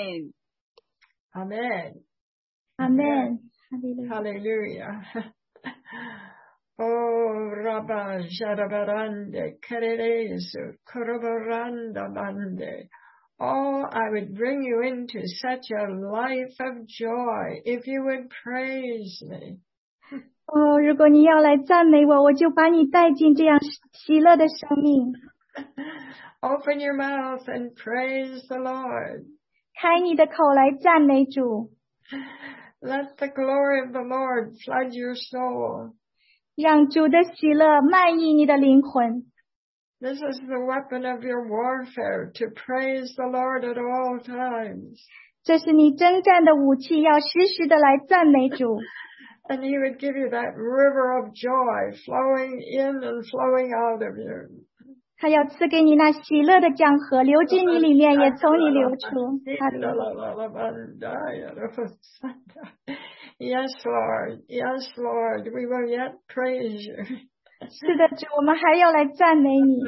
[SPEAKER 1] Amen.
[SPEAKER 2] 阿门。
[SPEAKER 1] Hallelujah. Oh, Rabba Jadabarande, Kereresu, Korobaranda Bande. Oh, I would bring you into such a life of joy if you would praise me.
[SPEAKER 2] 哦，如果你要来赞美我，我就把你带进这样喜乐的生命。
[SPEAKER 1] Open your mouth and praise the Lord.
[SPEAKER 2] 开你的口来赞美主，
[SPEAKER 1] Let the glory of the Lord flood your soul.
[SPEAKER 2] 让主的喜乐漫溢你的灵魂。
[SPEAKER 1] This is the weapon of your warfare, to praise the Lord at all times.
[SPEAKER 2] 这是你征战的武器，要时时的来赞美主。
[SPEAKER 1] And he would give you that river of joy flowing in and flowing out of you.
[SPEAKER 2] 他要赐给你那喜乐的江河，流进你里面，也从你流出。
[SPEAKER 1] Yes, Lord. Yes, Lord. We will yet praise you.
[SPEAKER 2] 是的，主，我们还要来赞美你。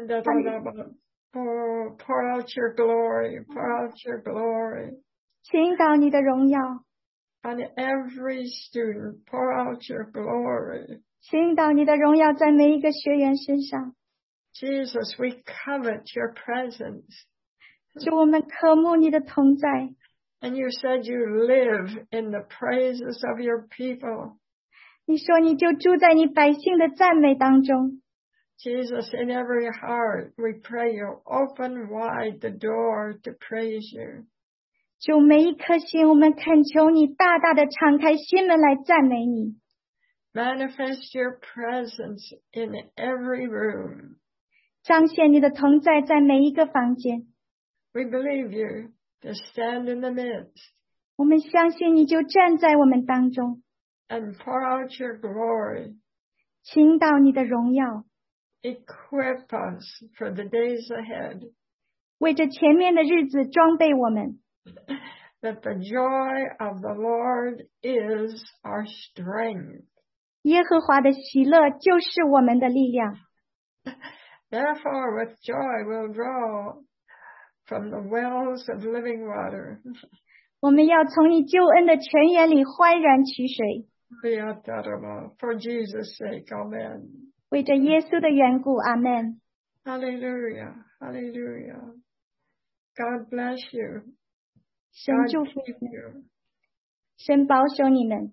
[SPEAKER 1] Pour out your glory. Pour out your glory.
[SPEAKER 2] 倾倒你的荣耀。
[SPEAKER 1] On every student, pour out your glory.
[SPEAKER 2] 倾倒你的荣耀在每一个学员身上。
[SPEAKER 1] Jesus, we covet your presence.
[SPEAKER 2] 主，我们渴慕你的同在。
[SPEAKER 1] And you said you live in the praises of your people.
[SPEAKER 2] 你说你就住在你百姓的赞美当中。
[SPEAKER 1] Jesus, in every heart, we pray you open wide the door to praise you.
[SPEAKER 2] 主，每一颗心，我们恳求你大大的敞开心门来赞美你。
[SPEAKER 1] Manifest your presence in every room.
[SPEAKER 2] 彰显你的同在在每一个房间。
[SPEAKER 1] We believe you to stand in the midst.
[SPEAKER 2] 我们相信你就站在我们当中。
[SPEAKER 1] And pour out your glory.
[SPEAKER 2] 倾倒你的荣耀。
[SPEAKER 1] Equip us for the days ahead.
[SPEAKER 2] 为着前面的日子装备我们。
[SPEAKER 1] That the joy of the Lord is our strength.
[SPEAKER 2] 耶和华的喜乐就是我们的力量。
[SPEAKER 1] Therefore, with joy we'll draw from the wells of living water.
[SPEAKER 2] 我们要从你救恩的泉源里欢然取水。
[SPEAKER 1] For Jesus' sake, amen.
[SPEAKER 2] 为着耶稣的缘故，阿们。
[SPEAKER 1] Hallelujah, hallelujah. God bless you.
[SPEAKER 2] 神祝福你们，神保守你们。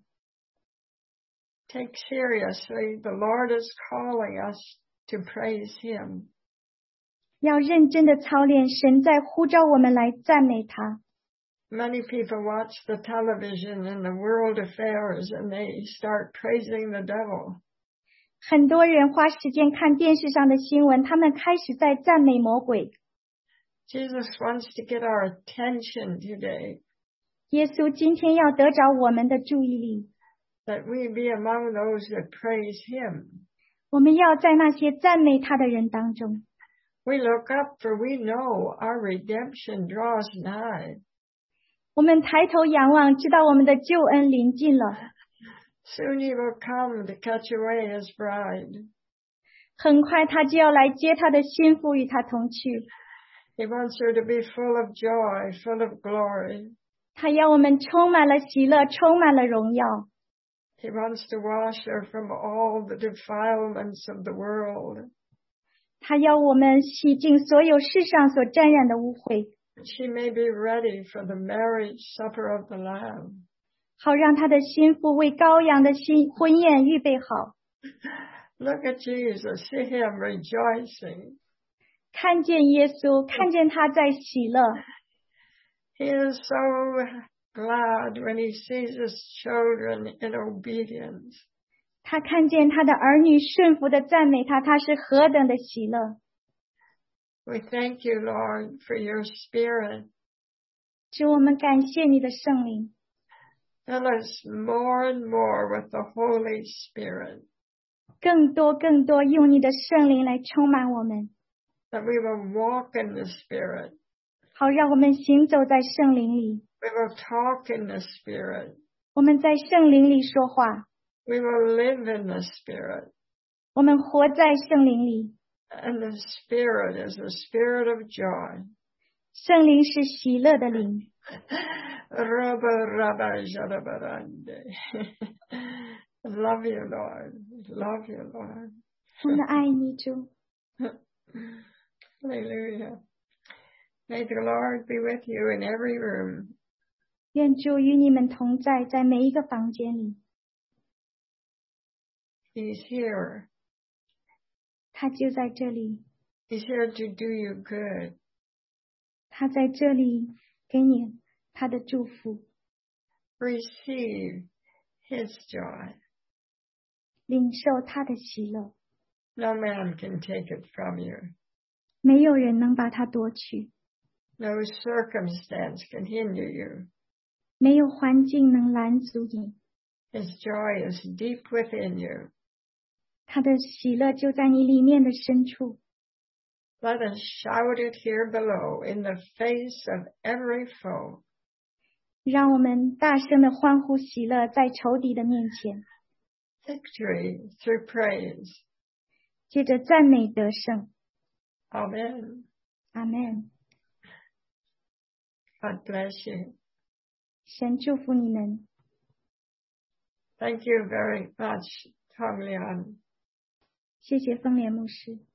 [SPEAKER 1] Take seriously, the Lord is calling us to praise Him.
[SPEAKER 2] 要认真的操练，神在呼召我们来赞美他。
[SPEAKER 1] Many people watch the television and the world affairs and they start praising the devil.
[SPEAKER 2] 很多人花时间看电视上的新闻，他们开始在赞美魔鬼。
[SPEAKER 1] Jesus wants to get our attention today.
[SPEAKER 2] 耶稣今天要得着我们的注意力。
[SPEAKER 1] That we be among those that praise Him.
[SPEAKER 2] 我们要在那些赞美他的人当中。
[SPEAKER 1] We look up, for we know our redemption draws nigh.
[SPEAKER 2] 我们抬头仰望，知道我们的救恩临近了。
[SPEAKER 1] Soon He will come to catch away His bride.
[SPEAKER 2] 很快他就要来接他的心腹与他同去。
[SPEAKER 1] He wants her to be full of joy, full of glory.
[SPEAKER 2] 他要我们充满了喜乐，充满了荣耀。
[SPEAKER 1] He wants to wash her from all the defilements of the world.
[SPEAKER 2] 他要我们洗净所有世上所沾染的污秽。
[SPEAKER 1] She may be ready for the marriage supper of the Lamb.
[SPEAKER 2] 好让他的心腹为羔羊的婚宴预备好。
[SPEAKER 1] Look at Jesus, see Him rejoicing.
[SPEAKER 2] 看见耶稣，看见他在喜乐。
[SPEAKER 1] He is so glad when He sees His children in obedience.
[SPEAKER 2] 他看见他的儿女顺服的赞美他，他是何等的喜乐。
[SPEAKER 1] We thank you, Lord, for your Spirit.
[SPEAKER 2] 主，我们感谢你的圣灵。
[SPEAKER 1] Fill us more and more with the Holy Spirit.
[SPEAKER 2] 更多用你的圣灵来充满我们。
[SPEAKER 1] That we will walk in the Spirit.
[SPEAKER 2] 好让我们行走在圣灵里。
[SPEAKER 1] We will talk in the Spirit.
[SPEAKER 2] 我们在圣灵里说话。
[SPEAKER 1] We will live in the Spirit.
[SPEAKER 2] 我们活在圣灵里。
[SPEAKER 1] And the Spirit is a spirit of joy.
[SPEAKER 2] 圣灵是喜乐的灵。
[SPEAKER 1] Love you, Lord. Love you, Lord.
[SPEAKER 2] 我们爱你，主。
[SPEAKER 1] Hallelujah. May the Lord be with you in every room.
[SPEAKER 2] 愿主与你们同在，在每一个房间里。
[SPEAKER 1] He's here.
[SPEAKER 2] 他就在这里。
[SPEAKER 1] He's here to do you good.
[SPEAKER 2] 他在这里给你他的祝福。
[SPEAKER 1] Receive His joy.
[SPEAKER 2] 领受他的喜乐。
[SPEAKER 1] No man can take it from you.
[SPEAKER 2] 没有人能把它夺取，
[SPEAKER 1] No circumstance can hinder you.
[SPEAKER 2] 没有环境能拦阻你。
[SPEAKER 1] His joy is deep within you.
[SPEAKER 2] 他的喜乐就在你里面的深处。
[SPEAKER 1] Let us shout it here below in the face of every foe.
[SPEAKER 2] 让我们大声的欢呼喜乐，在仇敌的面前，
[SPEAKER 1] Victory through praise.
[SPEAKER 2] 接着赞美得胜。
[SPEAKER 1] Amen.
[SPEAKER 2] 阿们。
[SPEAKER 1] God bless you.
[SPEAKER 2] 神祝福你们。
[SPEAKER 1] Thank you very much, Tong Lian.
[SPEAKER 2] 谢谢丰莲牧师。